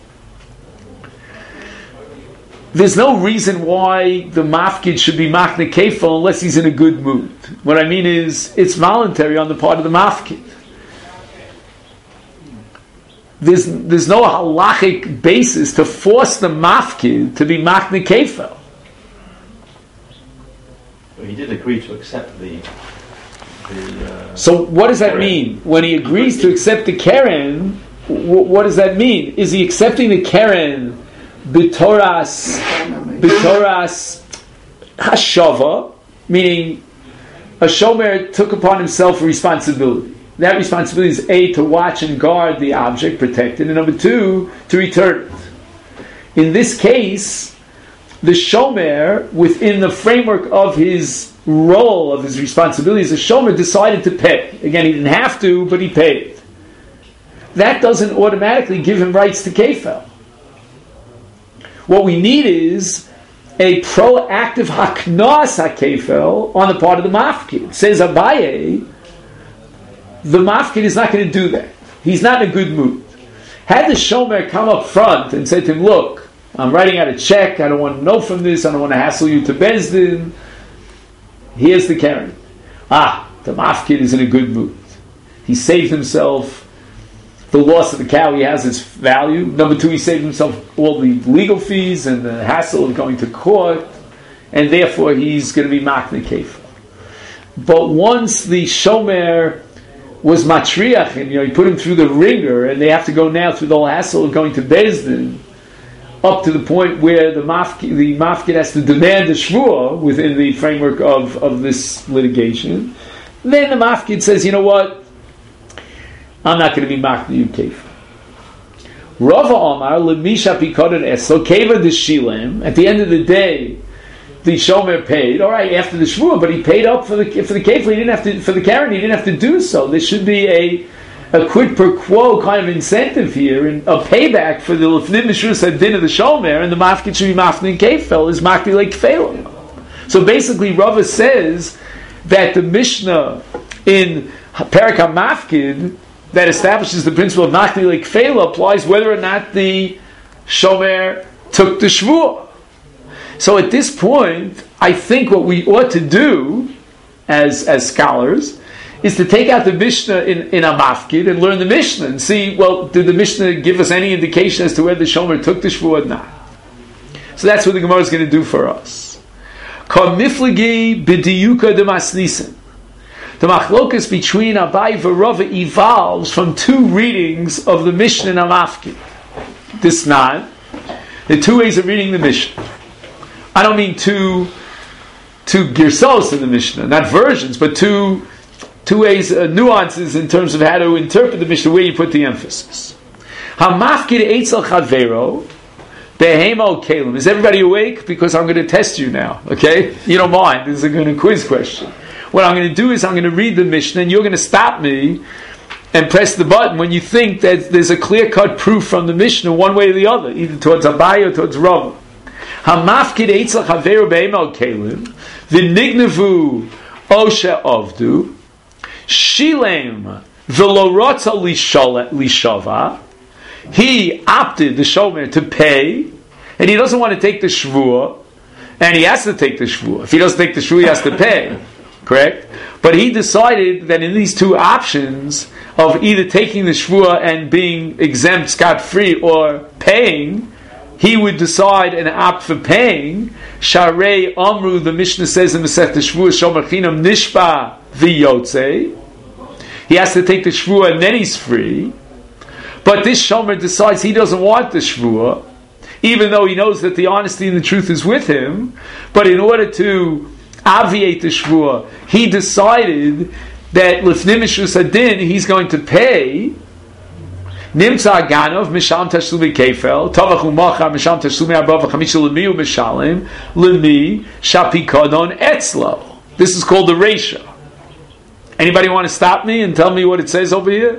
There's no reason why the mafkid should be machne kefil unless he's in a good mood. What I mean is, it's voluntary on the part of the mafkid. There's, there's no halachic basis to force the mafkid to be machne kefil. Well, he did agree to accept the... the uh, so what does that keren. mean? When he agrees to accept the keren, w- what does that mean? Is he accepting the keren B'toras, b'toras hashava, meaning a shomer took upon himself a responsibility. That responsibility is A, to watch and guard the object, protect it, and number two, to return it. In this case, the shomer, within the framework of his role, of his responsibility as a shomer, decided to pay. Again, he didn't have to, but he paid. That doesn't automatically give him rights to kefil. What we need is a proactive haknas hakefel on the part of the mafkid. Says Abaye, the mafkid is not going to do that. He's not in a good mood. Had the shomer come up front and said to him, look, I'm writing out a check, I don't want to know from this, I don't want to hassle you to Bezdin, here's the keren. Ah, the mafkid is in a good mood. He saved himself the loss of the cow, he has its value. Number two, he saved himself all the legal fees and the hassle of going to court, and therefore he's going to be machne kefil. But once the shomer was matriach, and you know he put him through the ringer, and they have to go now through the whole hassle of going to Bezdin, up to the point where the mafkid, the mafkid has to demand a shvuah within the framework of, of this litigation, then the mafkid says, you know what, I'm not going to be makna you kefil. Rava Omar lemisha pikodon esel keva d'shilem. At the end of the day, the shomer paid. All right, after the shvuah, but he paid up for the for the kefil. He didn't have to for the karen. He didn't have to do so. There should be a a quid pro quo kind of incentive here, and a payback for the lefnim mishur sadin of the shomer, and the mafkid should be mafkin kefil is makdi like kefil. So basically, Rava says that the Mishnah in Perek HaMafkid that establishes the principle of makdi like kefil applies whether or not the shomer took the shvuah. So at this point, I think what we ought to do as as scholars is to take out the Mishnah in, in a mafkid and learn the Mishnah and see, well, did the Mishnah give us any indication as to whether the shomer took the shvuah or not? So that's what the Gemara is going to do for us. Ka miflagi b'diyuka demasnisin. The machlokas between Abai and Rava evolves from two readings of the Mishnah in a mafkid. This not. The two ways of reading the Mishnah. I don't mean two two girsos in the Mishnah, not versions, but two two ways, uh, nuances in terms of how to interpret the Mishnah, where you put the emphasis. Hamafkid eitzel chavero behemo kelim. Is everybody awake? Because I'm going to test you now. Okay, you don't mind. This is a kind of quiz question. What I'm going to do is I'm going to read the Mishnah, and you're going to stop me and press the button when you think that there's a clear-cut proof from the Mishnah, one way or the other, either towards Abai or towards Rava. Hamafkid eitzel chavero behemo kelim v'nignevu oshe avdu shilem v'lo rotza lishava. He opted the shomer to pay, and he doesn't want to take the shvuah, and he has to take the shvuah. If he doesn't take the shvuah, he has to pay. Correct? But he decided that in these two options of either taking the shvuah and being exempt scot-free or paying, he would decide and opt for paying. Sharei Amru, the Mishnah says in Masechet Shvuah, Shomer Chinam Nishba V'Yotze. He has to take the shvuah and then he's free. But this shomer decides he doesn't want the shvuah, even though he knows that the honesty and the truth is with him. But in order to obviate the shvuah, he decided that l'fnim mishur sadin he's going to pay. Nimtza ganov misham tashlumi kefel tavachu macha misham tashlumi arba v'chamisha lemi u'mishalim lemi shapikodon etzlo. This is called the reisha. Anybody want to stop me and tell me what it says over here?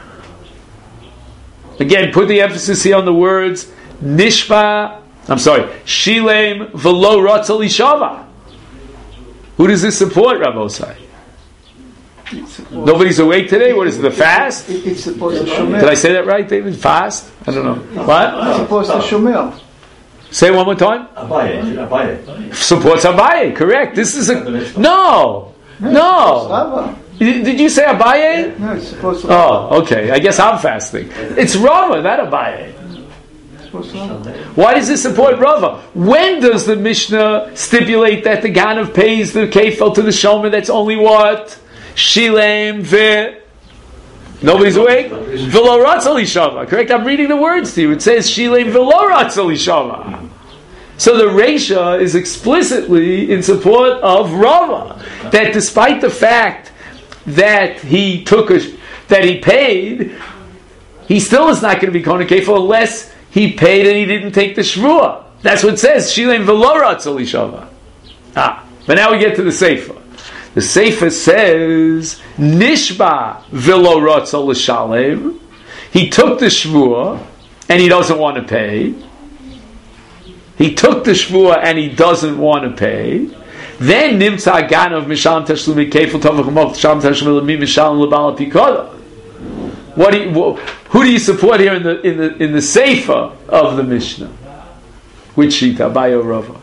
Again, put the emphasis here on the words nishba. I'm sorry, shilem v'lo ratza lishava. Who does this support, Rav Osai? Nobody's awake today? What is it, the fast? It, it's supposed to shomer. Did I say that right, David? Fast? I don't know. What? It's supposed to shomer. Say it one more time. Abaye, Abaye. Supports Abaye, correct. This is a... No! No! Did you say Abaye? No, it's supposed to. Oh, okay. I guess I'm fasting. It's Rava, not Abaye. Why does this support Rava? When does the Mishnah stipulate that the Ganav pays the kefel to the shomer? That's only what? Shilem ve... Nobody's awake? V'lo ratza lishava. Correct? I'm reading the words to you. It says Shilem v'lo ratza lishava. So the Reisha is explicitly in support of Rava. That despite the fact that he took a, that he paid, he still is not going to be Kohen Kefil unless he paid and he didn't take the shvuah. That's what it says. Shilem v'lo ratza lishava. Ah, but now we get to the Sefer. The Sefer says Nishba v'lo ratza l'shalem. He took the shvuah and he doesn't want to pay. He took the shvuah and he doesn't want to pay. Then nimtza ganav misham tashlumi kefil tavachumov sham tashlumi lemi misham lebala pikoda. What do you, who do you support here in the in the in the Sefer of the Mishnah? Which shita? Abaye or Rava?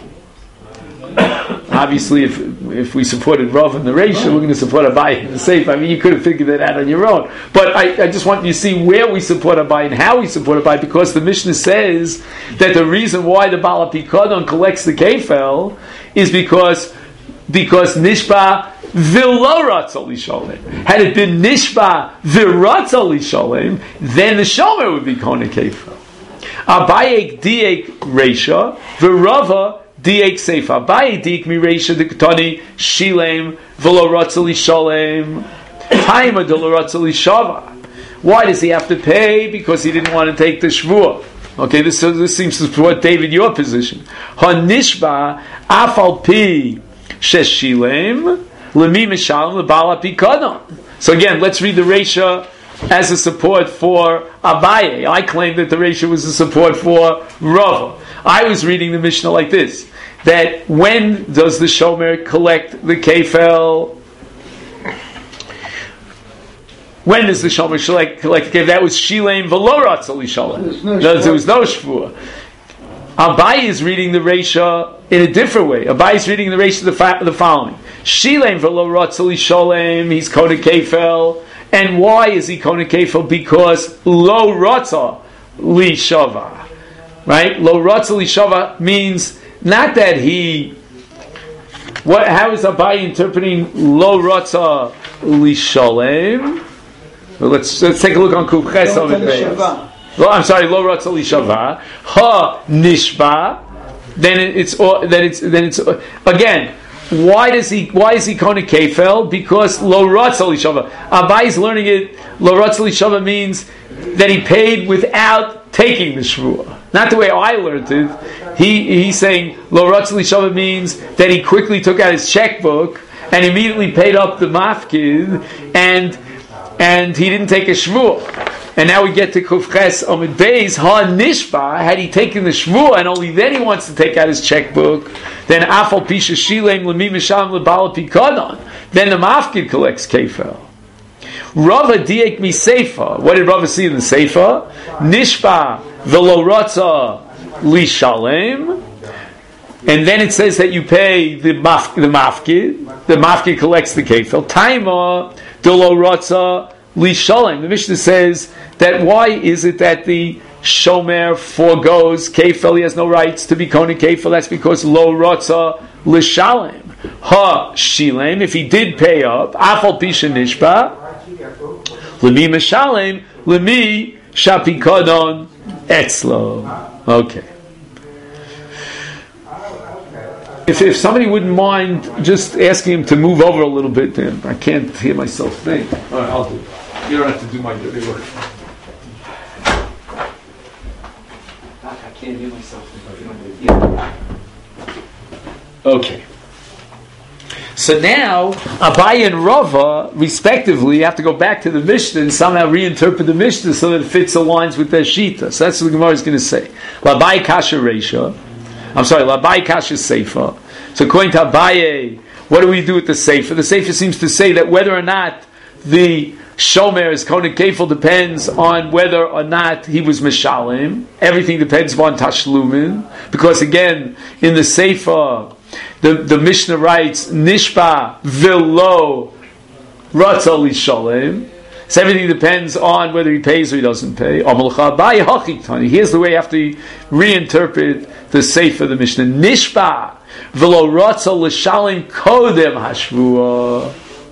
Obviously, if if we supported Rava in the Reisha, we're going to support Abaye in the Sefer. I mean, you could have figured that out on your own. But I, I just want you to see where we support Abaye and how we support Abaye, because the Mishnah says that the reason why the Bala Pikadon collects the Kefel is because because Nishba v'lo ratza lisholem. Had it been Nishba v'ratza lisholem, then the Shomer would be Kohen Kefel. Abaye diek reisha, v'Rava diek seifa. Abaye diek mi reisha diktani shilem v'lo ratzali shalem. Taima de lo ratzali shava. Why does he have to pay? Because he didn't want to take the shvuah. Okay, this this seems to support David your position. Hanishba afal pi sheshilem lemi mishalem lebala pikadon. So again, let's read the Reisha as a support for Abaye. I claim that the Reisha was a support for Rava. I was reading the Mishnah like this: that when does the Shomer collect the kefel? When does the Shomer collect, collect the kefel? That was Shilem v'lo ratzali shalem. No, there was no shvuah. Abaye is reading the Reisha in a different way. Abaye is reading the Reisha the, fa- the following: Shilem v'lo ratzali shalem. He's kona kefel. And why is he kona kefel? Because lo ratza li shava. Right? Lo ratza li shava means not that he. What? How is Abaye interpreting lo ratza li shalem? Well, let's let's take a look on Kuf Ches over there. Lo, I'm sorry, lo ratza li shava ha nishba. Then it's then it's then it's again. Why does he? Why is he kona kefel? Because lo ratza li shava. Abaye is learning it. Lo ratza li shava means that he paid without taking the shvuah. Not the way I learned it. He he's saying lo ratza li shava means that he quickly took out his checkbook and immediately paid up the mafkid and. And he didn't take a shvuah. And now we get to Kuf Ches Amid Beis Ha Nishba. Had he taken the shvuah and only then he wants to take out his checkbook, then Afal Pisha Shilem Lemi Misham Lebala Pikadon. Then the Mafkid collects kefel. Rava Diek Mi Seifa. What did Rava see in the Seifa? Nishba Velo Ratza Li Shalem. And then it says that you pay the maf, the mafkid. The mafkid collects the kefel. Taima delo ratza li shalem. The Mishnah says that why is it that the shomer forgoes kefel? He has no rights to be kona kefel. That's because lo ratza li shalem. Ha shilem. If he did pay up, afal pisha nishba lemi meshalem lemi shapikadon etzlo. Okay. If, if somebody wouldn't mind just asking him to move over a little bit, then I can't hear myself think. All right, I'll do it. You don't have to do my dirty work. I can't hear myself think. Okay. So now, Abaye and Rava, respectively, have to go back to the Mishnah and somehow reinterpret the Mishnah so that it fits aligns with their Shita. So that's what the Gemara is going to say. Abaye kasha reisha. I'm sorry, Abaye kasha seifa. So according to Abaye, what do we do with the seifa? The seifa seems to say that whether or not the shomer is kona kefel depends on whether or not he was mishalim. Everything depends upon tashlumin. Because again, in the seifa, the, the Mishnah writes, Nishba velo ratza li shalem. So everything depends on whether he pays or he doesn't pay. Here's the way you have to reinterpret the Sefer of the Mishnah. Nishba v'lo ratza l'shalim kodem hashvua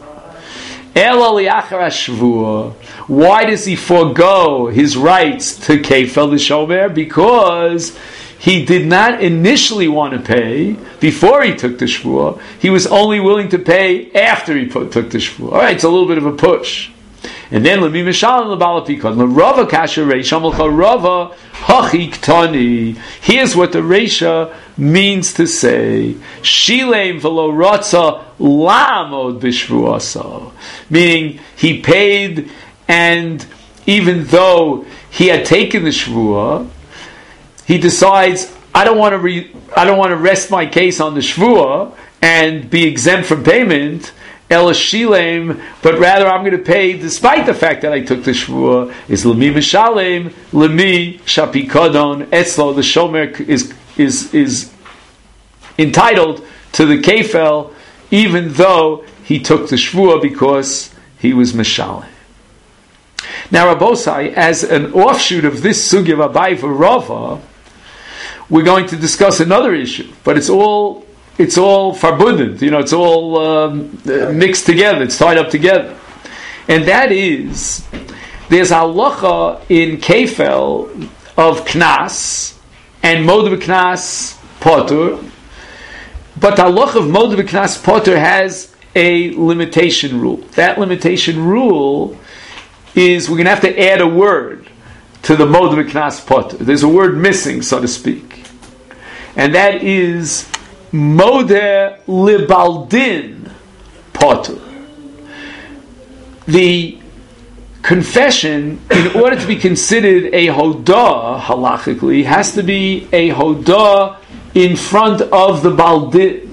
elo liachar hashvua. Why does he forego his rights to kefel the shomer? Because he did not initially want to pay before he took the shvua. He was only willing to pay after he put, took the shvua. All right, it's a little bit of a push. And then Lemi Mishalim Lebala Pikadon. Rava Kasha Reisha Malcha Rava Hachi Ktani. Here's what the Reisha means to say: Shilem v'lo ratza lamod b'shvuasa. Meaning he paid, and even though he had taken the shvua, he decides I don't want to re- I don't want to rest my case on the shvua and be exempt from payment. El Shilem, but rather I'm going to pay despite the fact that I took the shvuah. Is Lemi Mishalem, Lemi Shapikadon Etzlo. The shomer is is is entitled to the kefel, even though he took the shvuah because he was Mishalem. Now, Rabosai, as an offshoot of this sugya of Abaye for Rava, we're going to discuss another issue, but it's all. It's all forbidden, you know, it's all um, mixed together, it's tied up together. And that is, there's halacha in kefel of knas, and moed b'knas potur. But the halacha of moed b'knas potur has a limitation rule. That limitation rule is we're going to have to add a word to the moed b'knas potur. There's a word missing, so to speak. And that is modeh libaldin potur. The confession, in order to be considered a hodah halachically, has to be a hodah in front of the baldin.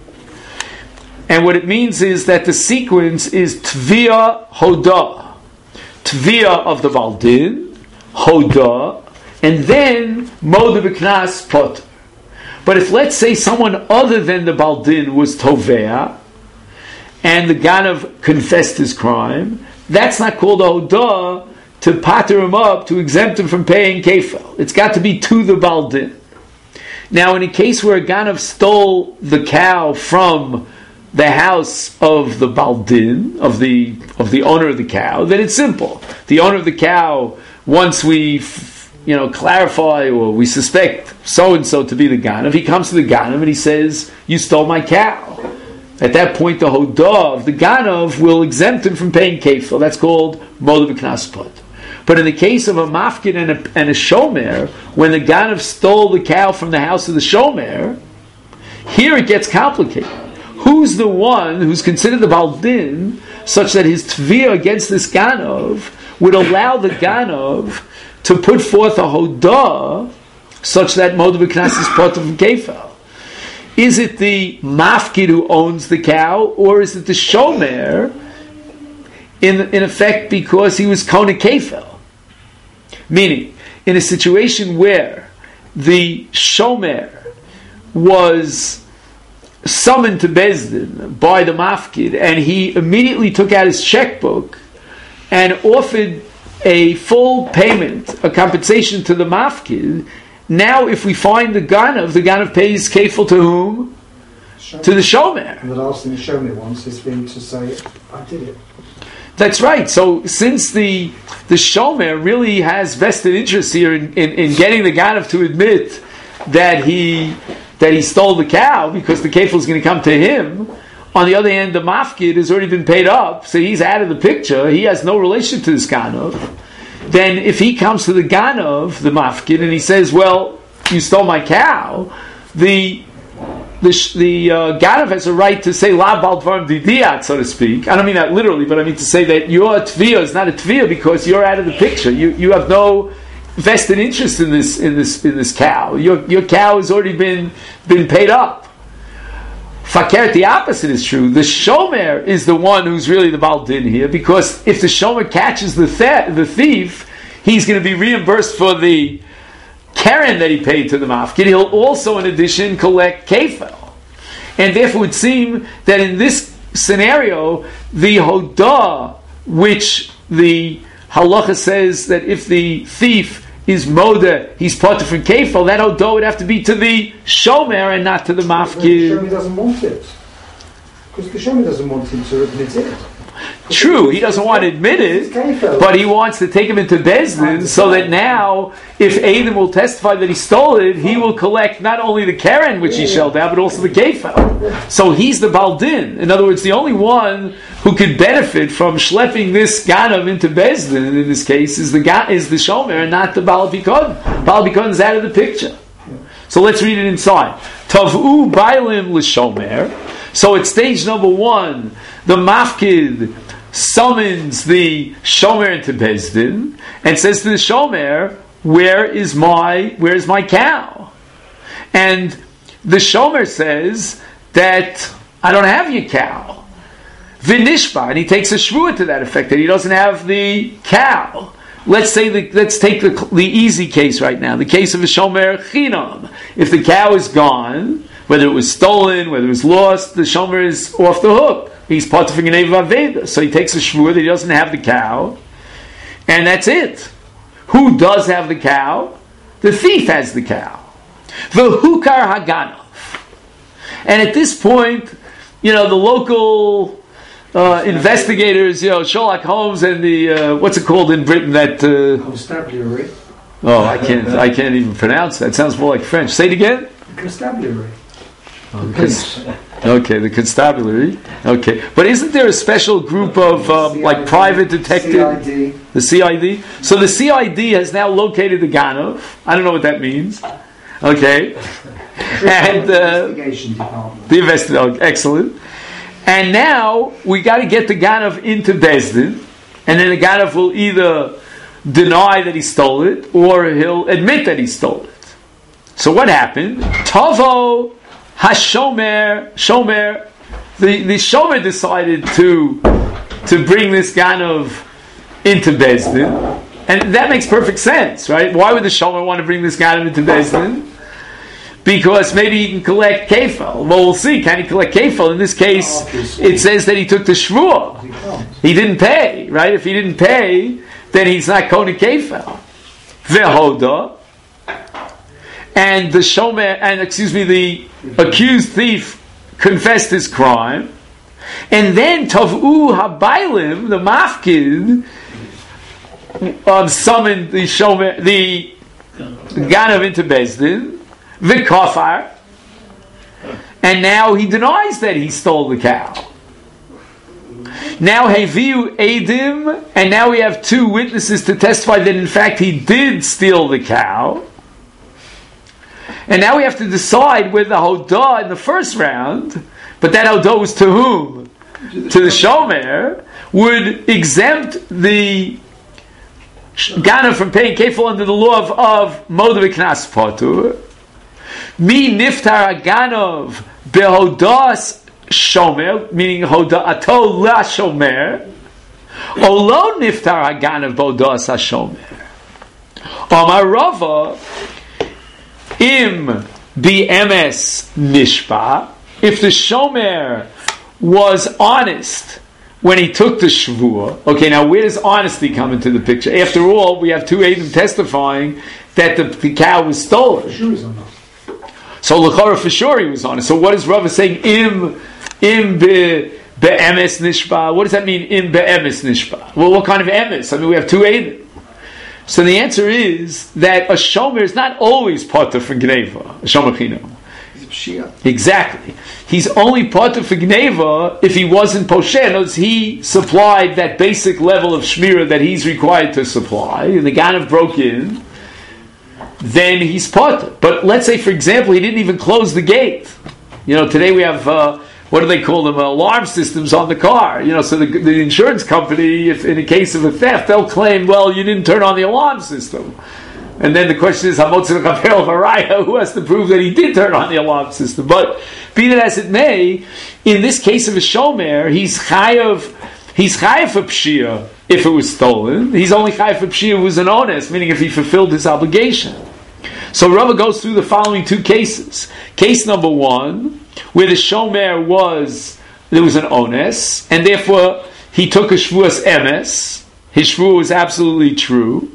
And what it means is that the sequence is tvia hodah, tvia of the baldin, hodah, and then modeh b'knas potur. But if, let's say, someone other than the baldin was tovea, and the ganav confessed his crime, that's not called a hodah to pater him up, to exempt him from paying kefel. It's got to be to the baldin. Now, in a case where a ganav stole the cow from the house of the baldin, of the of the owner of the cow, then it's simple. The owner of the cow, once we you know clarify or we suspect so and so to be the ganav, he comes to the ganav and he says, "You stole my cow." At that point, the hodah of the ganav will exempt him from paying kefil. That's called modeh b'knas potur. But in the case of a mafkid and a, and a shomer, when the ganav stole the cow from the house of the shomer, here it gets complicated. Who's the one who's considered the baldin, such that his tviyah against this ganav would allow the ganav to put forth a hodah such that modeh b'knas is potur from kefil? Is it the mafkid who owns the cow, or is it the shomer, in in effect because he was kona kefel? Meaning, in a situation where the shomer was summoned to Bezdin by the mafkid, and he immediately took out his checkbook and offered a full payment, a compensation to the mafkid. Now, if we find the ganav, the ganav pays kefil to whom? Shomer. To the shomer. And the last thing the shomer wants is for him to say, "I did it." That's right. So, since the the shomer really has vested interest here in, in, in getting the ganav to admit that he that he stole the cow, because the kefil is going to come to him. On the other hand, the mafkid has already been paid up, so he's out of the picture. He has no relation to this ganav. Then if he comes to the ganav, the mafkid, and he says, "Well, you stole my cow," the the the uh, ganav has a right to say "la bal dvarim didiyat," so to speak. I don't mean that literally, but I mean to say that your tviyah is not a tviyah because you're out of the picture. You you have no vested interest in this in this in this cow. Your your cow has already been been paid up. Fakert, the opposite is true. The shomer is the one who's really the baldin here, because if the shomer catches the theft, the thief, he's going to be reimbursed for the keren that he paid to the mafkid. He'll also, in addition, collect kefel. And therefore it would seem that in this scenario, the hodah, which the halacha says that if the thief is modeh, he's potur from kefil, that hodah would have to be to the shomer and not to the mafkid. The shomer doesn't want it. Because the shomer doesn't want him to admit it. True, he doesn't want to admit it, but he wants to take him into Bezdin so that now, if Adam will testify that he stole it, he will collect not only the keren which he shelled out, but also the kefil. So he's the baldin. In other words, the only one who could benefit from schlepping this ganav into Bezdin, in this case, is the is the shomer and not the Baal Bikon. Baal Bikon is out of the picture. So let's read it inside. Tavu bailim l'shomer. So at stage number one, the mafkid summons the shomer into Bezdin and says to the shomer, "Where is my where is my cow?" And the shomer says that, "I don't have your cow." Vinishba, and he takes a shvuah to that effect that he doesn't have the cow. Let's say the, let's take the, the easy case right now, the case of a shomer chinam. If the cow is gone, whether it was stolen, whether it was lost, the shomer is off the hook. He's potur from Geneva Aveda. So he takes a shvuah that he doesn't have the cow, and that's it. Who does have the cow? The thief has the cow. V'hukar haganav. And at this point, you know, the local uh, investigators, you know, Sherlock Holmes and the, uh, what's it called in Britain, that... Uh, Constabulary. Oh, I can't. I can't even pronounce that. It sounds more like French. Say it again. Constabulary. Oh, cons- okay, the constabulary. Okay, but isn't there a special group of um, like private detective? C I D. The C I D. So the C I D has now located the Ganav. I don't know what that means. Okay, and uh, Investigation department. the investigation. Excellent. And now we got to get the Ganav into Bezdin, and then the Ganav will either deny that he stole it or he'll admit that he stole it. So what happened? Tavo Hashomer Shomer, the the Shomer decided to to bring this Ganav into Bezdin, and that makes perfect sense, right? Why would the Shomer want to bring this Ganav into Bezdin? Because maybe he can collect kefel. Well, we'll see. Can he collect kefel? In this case, it says that he took the shvuah. He didn't pay, right? If he didn't pay, then he's not kona kefel. Vehoda, and the shomer, and excuse me, the accused thief confessed his crime, and then tavu habaylim, the mafkid, um, summoned the shomer, the Ganav into Bezdin. V'kafar, and now he denies that he stole the cow. Now heviu edim, and now we have two witnesses to testify that in fact he did steal the cow. And now we have to decide whether the hodah in the first round, but that hodah was to whom? To the shomer, would exempt the Ganav from paying kefil under the law of, of Modav Knas Patur. Mi niftar Ganav behodas shomer, meaning hoda'ato la shomer, olo niftar Ganav behodas hashomer. Amar Rava, im b'emes nishpa, if the shomer was honest when he took the shvuah. Okay, now where does honesty come into the picture? After all, we have two Eidim testifying that the, the cow was stolen. Sure is honest. So l'chora for sure he was honest. So what is Rava saying? Im im be be'emes nishba. What does that mean? Im be'emes nishba. Well, what kind of emes? I mean, we have two Eidim. So the answer is that a shomer is not always potter for gneva. A shomer chino. He's a pshia. Exactly. He's only potter for gneva if he wasn't posher. Notice he supplied that basic level of shmira that he's required to supply, and the Ganav broke in. Then he's potter. But let's say, for example, he didn't even close the gate. You know, today we have, uh, what do they call them, alarm systems on the car. You know, so the, the insurance company, if in a case of a theft, they'll claim, well, you didn't turn on the alarm system. And then the question is, who has to prove that he did turn on the alarm system? But be that as it may, in this case of a shomer, he's chayav, he's chayav for pshia if it was stolen. He's only chayav for pshia if it was an honest, meaning if he fulfilled his obligation. So Rava goes through the following two cases. Case number one, where the shomer was, there was an ones, and therefore he took a shvuas emes. His shvuah was absolutely true.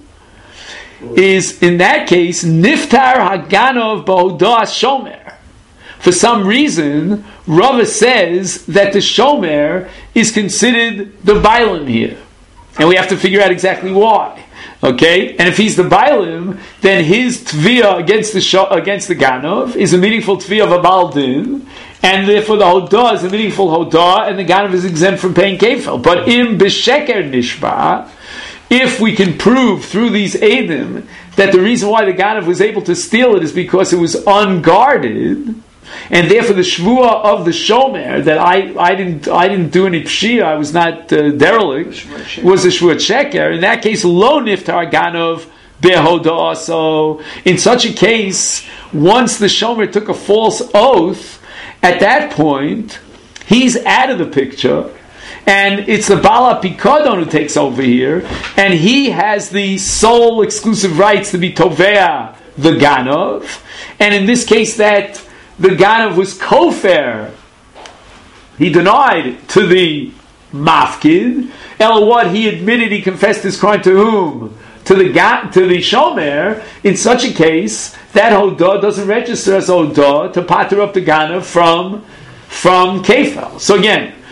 Is in that case niftar haganov b'hodas shomer. For some reason, Rava says that the shomer is considered the bailim here, and we have to figure out exactly why. Okay, and if he's the bailim, then his tviyah against the sho- against the ganov is a meaningful tviyah of a baldin, and therefore the hodah is a meaningful hodah, and the ganov is exempt from paying kefil. But im b'sheker nishba, if we can prove through these Eidim that the reason why the Ganav was able to steal it is because it was unguarded, and therefore the shvuah of the shomer that I, I didn't I didn't do any pshia, I was not uh, derelict, was a shvuah sheker. In that case, lo niftar Ganav behodah. So in such a case, once the shomer took a false oath, at that point he's out of the picture. And it's the Bala Pikadon who takes over here, and he has the sole exclusive rights to be Tovea the Ganov. And in this case, that the Ganov was kofer, he denied to the Mafkid. El what he admitted he confessed his crime to whom? To the ga- to the Shomer. In such a case, that Hodah doesn't register as Hodah to pater up the Ganov from from Kefel. So again,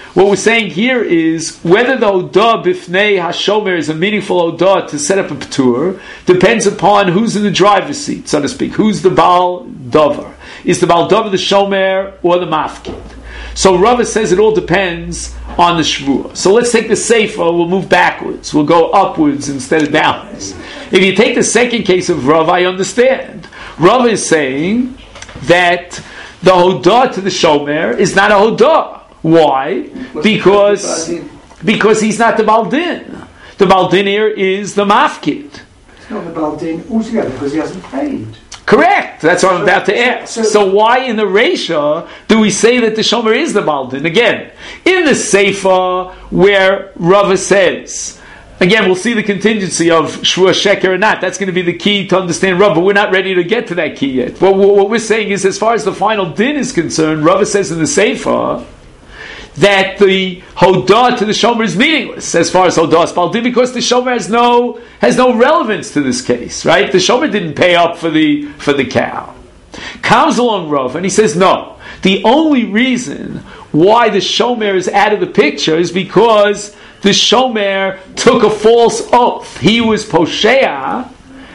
what we're saying here is whether the Odah Bifnei HaShomer is a meaningful Odah to set up a P'tur depends upon who's in the driver's seat, so to speak. Who's the Baal Dover? Is the Baal Dover the Shomer or the Mafkid? So Rava says it all depends on the Shvuah. So let's take the Sefer, we'll move backwards. We'll go upwards instead of downwards. If you take the second case of Rava, I understand. Rava is saying that the Hodah to the Shomer is not a Hodah. Why? Because because he's not the Baldin. The Baldin here is the Mafkid. It's not the Baldin altogether because he hasn't paid. Correct. That's what I'm about to ask. So, so why in the Reisha do we say that the Shomer is the Baldin? Again, in the Sefer where Rava says, again, we'll see the contingency of Shvuah Sheker or not. That's going to be the key to understand Rava, but we're not ready to get to that key yet. What, what we're saying is, as far as the final din is concerned, Rava says in the Sefer that the Hodah to the Shomer is meaningless as far as Hodah is Baldin, because the Shomer has no has no relevance to this case, right? The Shomer didn't pay up for the for the cow. Comes along Rav and he says, no, the only reason why the Shomer is out of the picture is because the Shomer took a false oath. He was Posheah,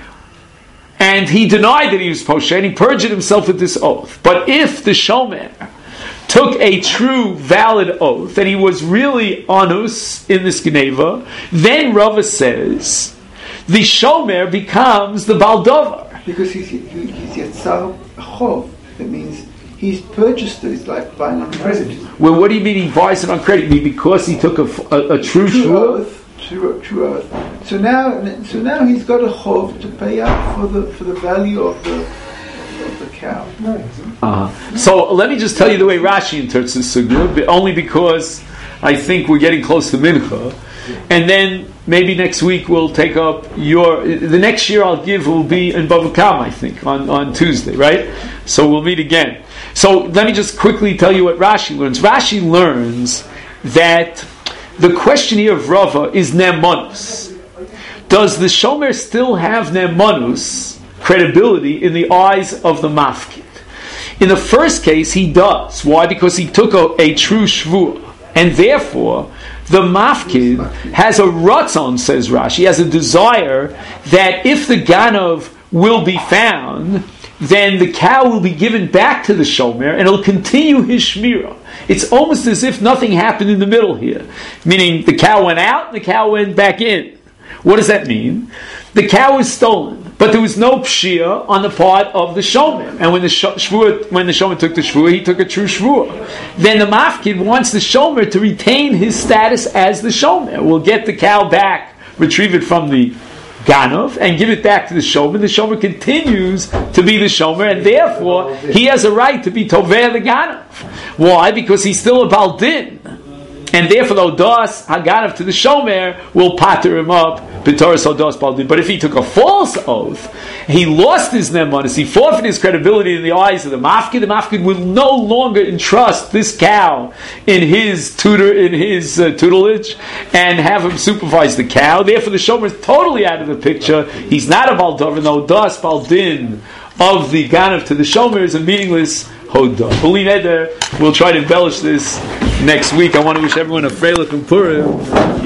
and he denied that he was Posheah, and he perjured himself with this oath. But if the Shomer took a true, valid oath that he was really onus in this Geneva, then Rava says the Shomer becomes the Baldover. Because he's, he, he's Yetzar Chov. That means he's purchased it. It's like buying on credit. Well, what do you mean he buys it on credit? You mean because he took a, a, a true, true oath? True, true oath. So now, so now he's got a Chov to pay out for the for the value of the of the cow. Uh-huh. So let me just tell you the way Rashi interprets this sugya, only because I think we're getting close to Mincha, and then maybe next week we'll take up your. The next year I'll give will be in Bava Kama, I think, on, on Tuesday, right? So we'll meet again. So let me just quickly tell you what Rashi learns. Rashi learns that the question here of Rava is Ne'emanus. Does the Shomer still have Ne'emanus, credibility, in the eyes of the Mafkid? In the first case, he does. Why? Because he took a, a true Shvuah. And therefore, the Mafkid has a ratzon, says Rashi, has a desire that if the Ganov will be found, then the cow will be given back to the Shomer and it'll continue his Shmirah. It's almost as if nothing happened in the middle here. Meaning the cow went out and the cow went back in. What does that mean? The cow was stolen, but there was no pshia on the part of the Shomer. And when the Shvuah, when the Shomer took the Shvuah, he took a true Shvuah. Then the Mafkid wants the Shomer to retain his status as the Shomer. We'll get the cow back, retrieve it from the Ganov, and give it back to the Shomer. The Shomer continues to be the Shomer, and therefore he has a right to be Tovei the Ganov. Why? Because he's still a Baldin. And therefore, the Odas Haganav to the Shomer will patter him up, B'toras Odas Baldin. But if he took a false oath, he lost his Ne'emanus, he forfeited his credibility in the eyes of the Mafkid. The Mafkid will no longer entrust this cow in his tutor, in his uh, tutelage, and have him supervise the cow. Therefore, the Shomer is totally out of the picture. He's not a Baldover, no Odas Baldin of the Ganav to the Shomer is a meaningless Hodah. B'li neder, we'll try to embellish this next week. I want to wish everyone a Freilich and Purim.